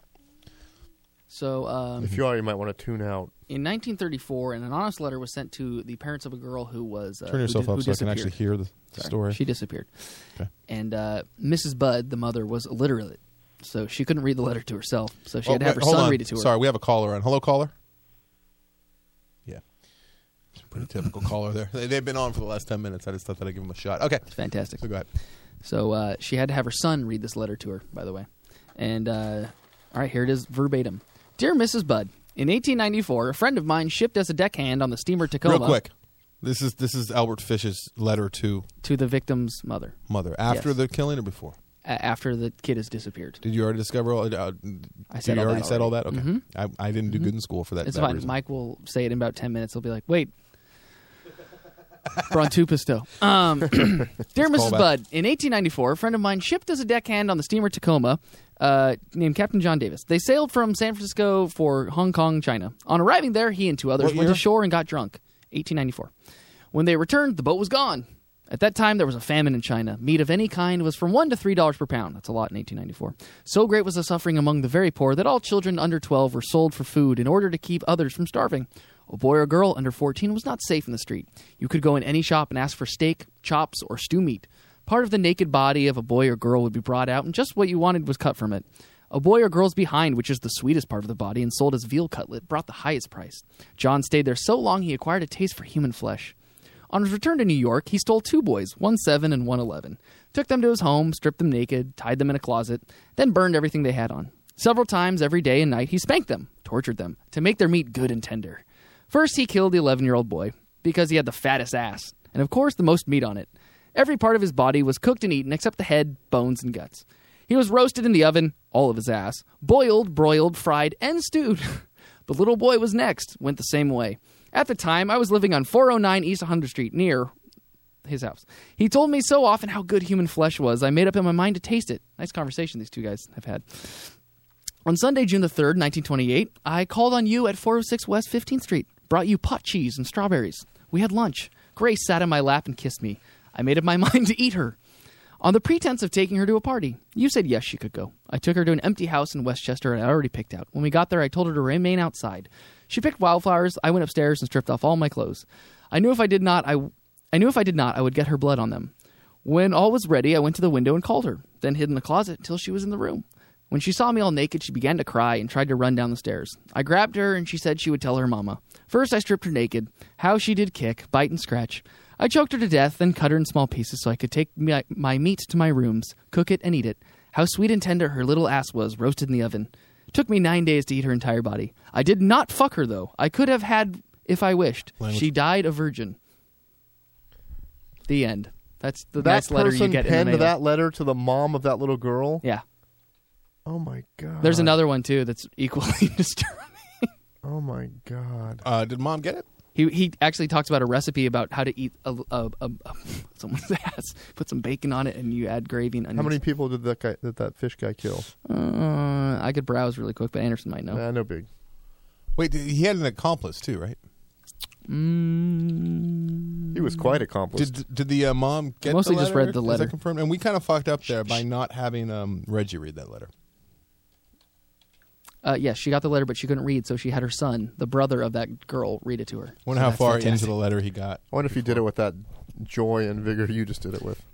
So, if you are, you might want to tune out. In 1934, an anonymous letter was sent to the parents of a girl who was Turn yourself up so I can actually hear the story. She disappeared. Okay. And Mrs. Budd, the mother, was illiterate, so she couldn't read the letter to herself. So she had to have her son read it to her. Sorry, we have a caller on. Hello, caller. Yeah, pretty typical caller there. They've been on for the last 10 minutes. I just thought that I'd give them a shot. Okay, fantastic. So go ahead. So she had to have her son read this letter to her, by the way. And all right, here it is verbatim. Dear Mrs. Budd, in 1894, a friend of mine shipped as a deckhand on the steamer Tacoma. Real quick, this is Albert Fish's letter to the victim's mother. After Yes. the killing or before? After the kid has disappeared. Did you already discover all? I said you all already that said all already. that. Okay, Mhm. I didn't do good in school for that. It's that fine. reason. Mike will say it in about 10 minutes. He'll be like, wait. Brontupisto. Dear Mrs. Budd, in 1894, a friend of mine shipped as a deckhand on the steamer Tacoma named Captain John Davis. They sailed from San Francisco for Hong Kong, China. On arriving there, he and two others went ashore and got drunk. 1894. When they returned, the boat was gone. At that time, there was a famine in China. Meat of any kind was from $1 to $3 per pound. That's a lot in 1894. So great was the suffering among the very poor that all children under 12 were sold for food in order to keep others from starving. A boy or girl under 14 was not safe in the street. You could go in any shop and ask for steak, chops, or stew meat. Part of the naked body of a boy or girl would be brought out, and just what you wanted was cut from it. A boy or girl's behind, which is the sweetest part of the body and sold as veal cutlet, brought the highest price. John stayed there so long he acquired a taste for human flesh. On his return to New York, he stole two boys, one 7 and one 11, took them to his home, stripped them naked, tied them in a closet, then burned everything they had on. Several times every day and night he spanked them, tortured them, to make their meat good and tender. First, he killed the 11-year-old boy because he had the fattest ass, and of course the most meat on it. Every part of his body was cooked and eaten except the head, bones, and guts. He was roasted in the oven, all of his ass, boiled, broiled, fried, and stewed. The little boy was next, went the same way. At the time, I was living on 409 East 100th Street, near his house. He told me so often how good human flesh was, I made up in my mind to taste it. Nice conversation these two guys have had. On Sunday, June the 3rd, 1928, I called on you at 406 West 15th Street, brought you pot cheese and strawberries. We had lunch. Grace sat in my lap and kissed me. I made up my mind to eat her. On the pretense of taking her to a party, you said yes, she could go. I took her to an empty house in Westchester I already picked out. When we got there, I told her to remain outside. She picked wildflowers. I went upstairs and stripped off all my clothes. I knew if I did not, I would get her blood on them. When all was ready, I went to the window and called her, then hid in the closet until she was in the room. When she saw me all naked, she began to cry and tried to run down the stairs. I grabbed her, and she said she would tell her mama. First, I stripped her naked. How she did kick, bite, and scratch. I choked her to death, then cut her in small pieces so I could take my meat to my rooms, cook it, and eat it. How sweet and tender her little ass was, roasted in the oven. It took me 9 days to eat her entire body. I did not fuck her, though. I could have had if I wished. She died a virgin. The end. That's the nice letter you get in the mail. That person penned that letter to the mom of that little girl? Yeah. Oh my God. There's another one too that's equally disturbing. Oh my God. Did Mom get it? He actually talks about a recipe about how to eat someone's ass. Put some bacon on it, and you add gravy and onions. How many people did that fish guy kill? I could browse really quick, but Anderson might know. Nah, no big. Wait, he had an accomplice too, right? He was quite accomplished. Did the mom get mostly the letter? just read the letter. Is that confirmed? And we kind of fucked up there by not having Reggie read that letter. Yes, she got the letter, but she couldn't read, so she had her son, the brother of that girl, read it to her. Wonder how far into the letter he got. I wonder if he did it with that joy and vigor you just did it with.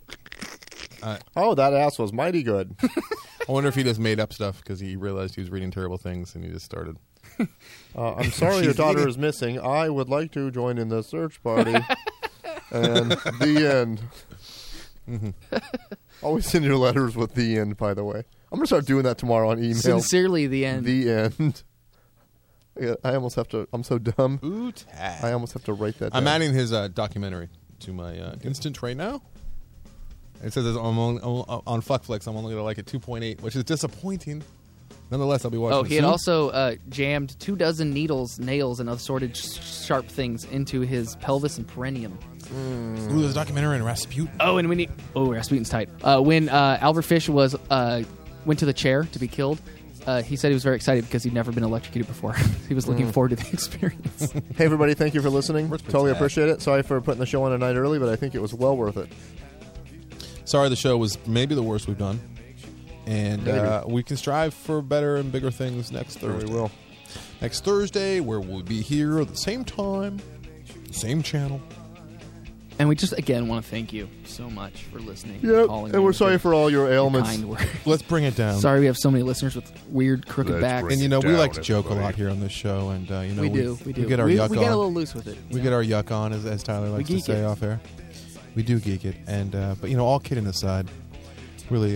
That ass was mighty good. I wonder if he just made up stuff because he realized he was reading terrible things and he just started. I'm sorry your daughter is missing. I would like to join in the search party. And the end. Mm-hmm. Always send your letters with the end, by the way. I'm going to start doing that tomorrow on email. Sincerely, the end. The end. Yeah, I almost have to. I'm so dumb. Ooh-tag. I almost have to write that down. I'm adding his documentary to my instant right now. It says on Fuckflix I'm only going to like it 2.8, which is disappointing. Nonetheless, I'll be watching it he had also jammed 24 nails, and assorted sharp things into his pelvis and perineum. Ooh, there's a documentary on Rasputin. Oh, and Rasputin's tight. When Albert Fish went to the chair to be killed, he said he was very excited because he'd never been electrocuted before. He was looking forward to the experience. Hey, everybody, thank you for listening. Totally appreciate it. Sorry for putting the show on a night early, but I think it was well worth it. Sorry the show was maybe the worst we've done. And we can strive for better and bigger things next Thursday. We will. Next Thursday, where we'll be here at the same time, same channel. And we just, again, want to thank you so much for listening. Yep, and we're sorry for all your ailments. Kind words. Let's bring it down. Sorry we have so many listeners with weird, crooked backs. And, we like to joke a lot here on this show. And, we do. We get our yuck on. We get a little loose with it. We get our yuck on, as Tyler likes to say off air. We do geek it. And, but, all kidding aside, really,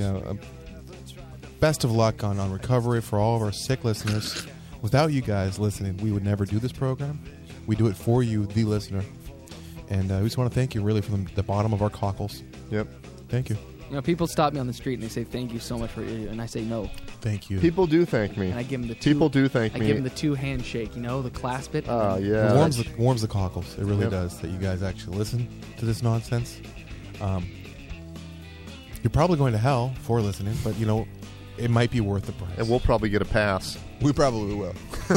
best of luck on recovery for all of our sick listeners. Without you guys listening, we would never do this program. We do it for you, the listener. And we just want to thank you, really, from the bottom of our cockles. Yep. Thank you. People stop me on the street and they say, thank you so much for it. And I say, no. Thank you. People do thank me. And I give them the two. People do thank me. I give them the two handshake, the clasp it. Yeah. It warms the cockles. It really does, that you guys actually listen to this nonsense. You're probably going to hell for listening, but, it might be worth the price. And we'll probably get a pass. We probably will.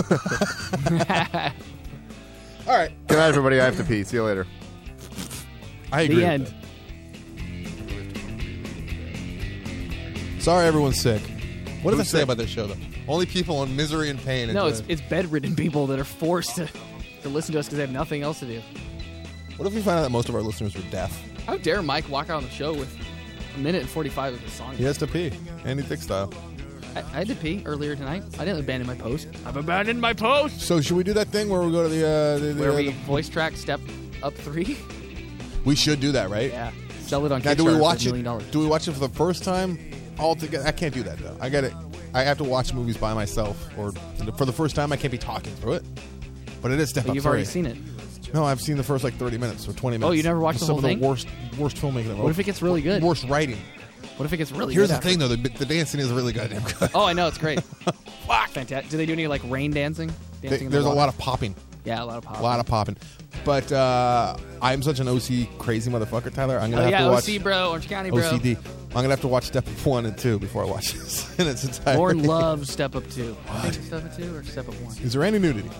All right. Good night, everybody. I have to pee. See you later. I agree. The end. Sorry everyone's sick. What does that say about this show, though? Only people in misery and pain. No, it's bedridden people that are forced to listen to us because they have nothing else to do. What if we find out that most of our listeners are deaf? How dare Mike walk out on the show with a minute and 45 of the song? He has to pee. Andy Thick style. I had to pee earlier tonight. I didn't abandon my post. I've abandoned my post! So should we do that thing where we go to the voice track step up 3? We should do that, right? Yeah. Sell it on now, Kickstarter do we watch for $1 million. Do we watch it for the first time all together? I can't do that, though. I have to watch movies by myself, or for the first time I can't be talking through it. But it is step up 3. You've already seen it. No, I've seen the first 30 minutes or 20 minutes. Oh, you never watched the whole thing? Some of the worst filmmaking. What if it gets really good? Worst writing. What if it gets really Here's good? the thing, though. The dancing is really goddamn good. Oh, I know. It's great. Fuck. Fantastic. Do they do any, rain dancing? There's a lot of popping. Yeah, a lot of popping. A lot of popping. But I'm such an OC crazy motherfucker, Tyler. I'm going to have to watch... OC, bro. Orange County, bro. OCD. I'm going to have to watch Step Up 1 and 2 before I watch this in its entirety. Lauren loves Step Up 2. I think it's Step Up 2 or Step Up 1. Is there any nudity?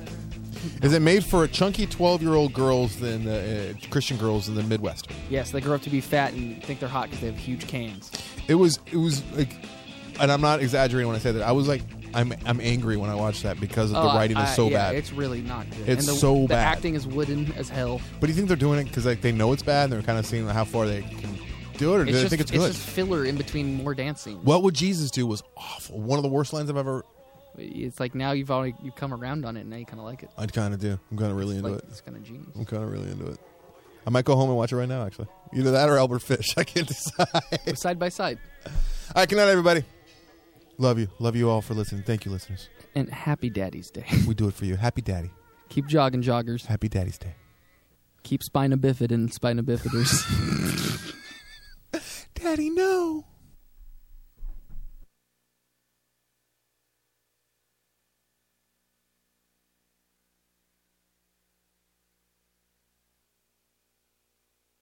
Is it made for chunky 12-year-old girls, Christian girls in the Midwest? Yes, they grow up to be fat and think they're hot because they have huge cans. It was like, and I'm not exaggerating when I say that. I was like, I'm angry when I watched that because of the writing is so bad. It's really not good. It's and so the bad. The acting is wooden as hell. But do you think they're doing it because they know it's bad and they're kind of seeing how far they can do it, or do they think it's good? It's just filler in between more dance scenes. What Would Jesus Do was awful. One of the worst lines I've ever... It's like now you've come around on it and now you kind of like it. I kind of do. I'm kind of really into it. It's kind of genius. I'm kind of really into it. I might go home and watch it right now, actually. Either that or Albert Fish. I can't decide. We're side by side. All right, good night, everybody. Love you. Love you all for listening. Thank you, listeners. And happy Daddy's Day. We do it for you. Happy Daddy. Keep jogging, joggers. Happy Daddy's Day. Keep spina bifid and spina bifiders. Daddy, no.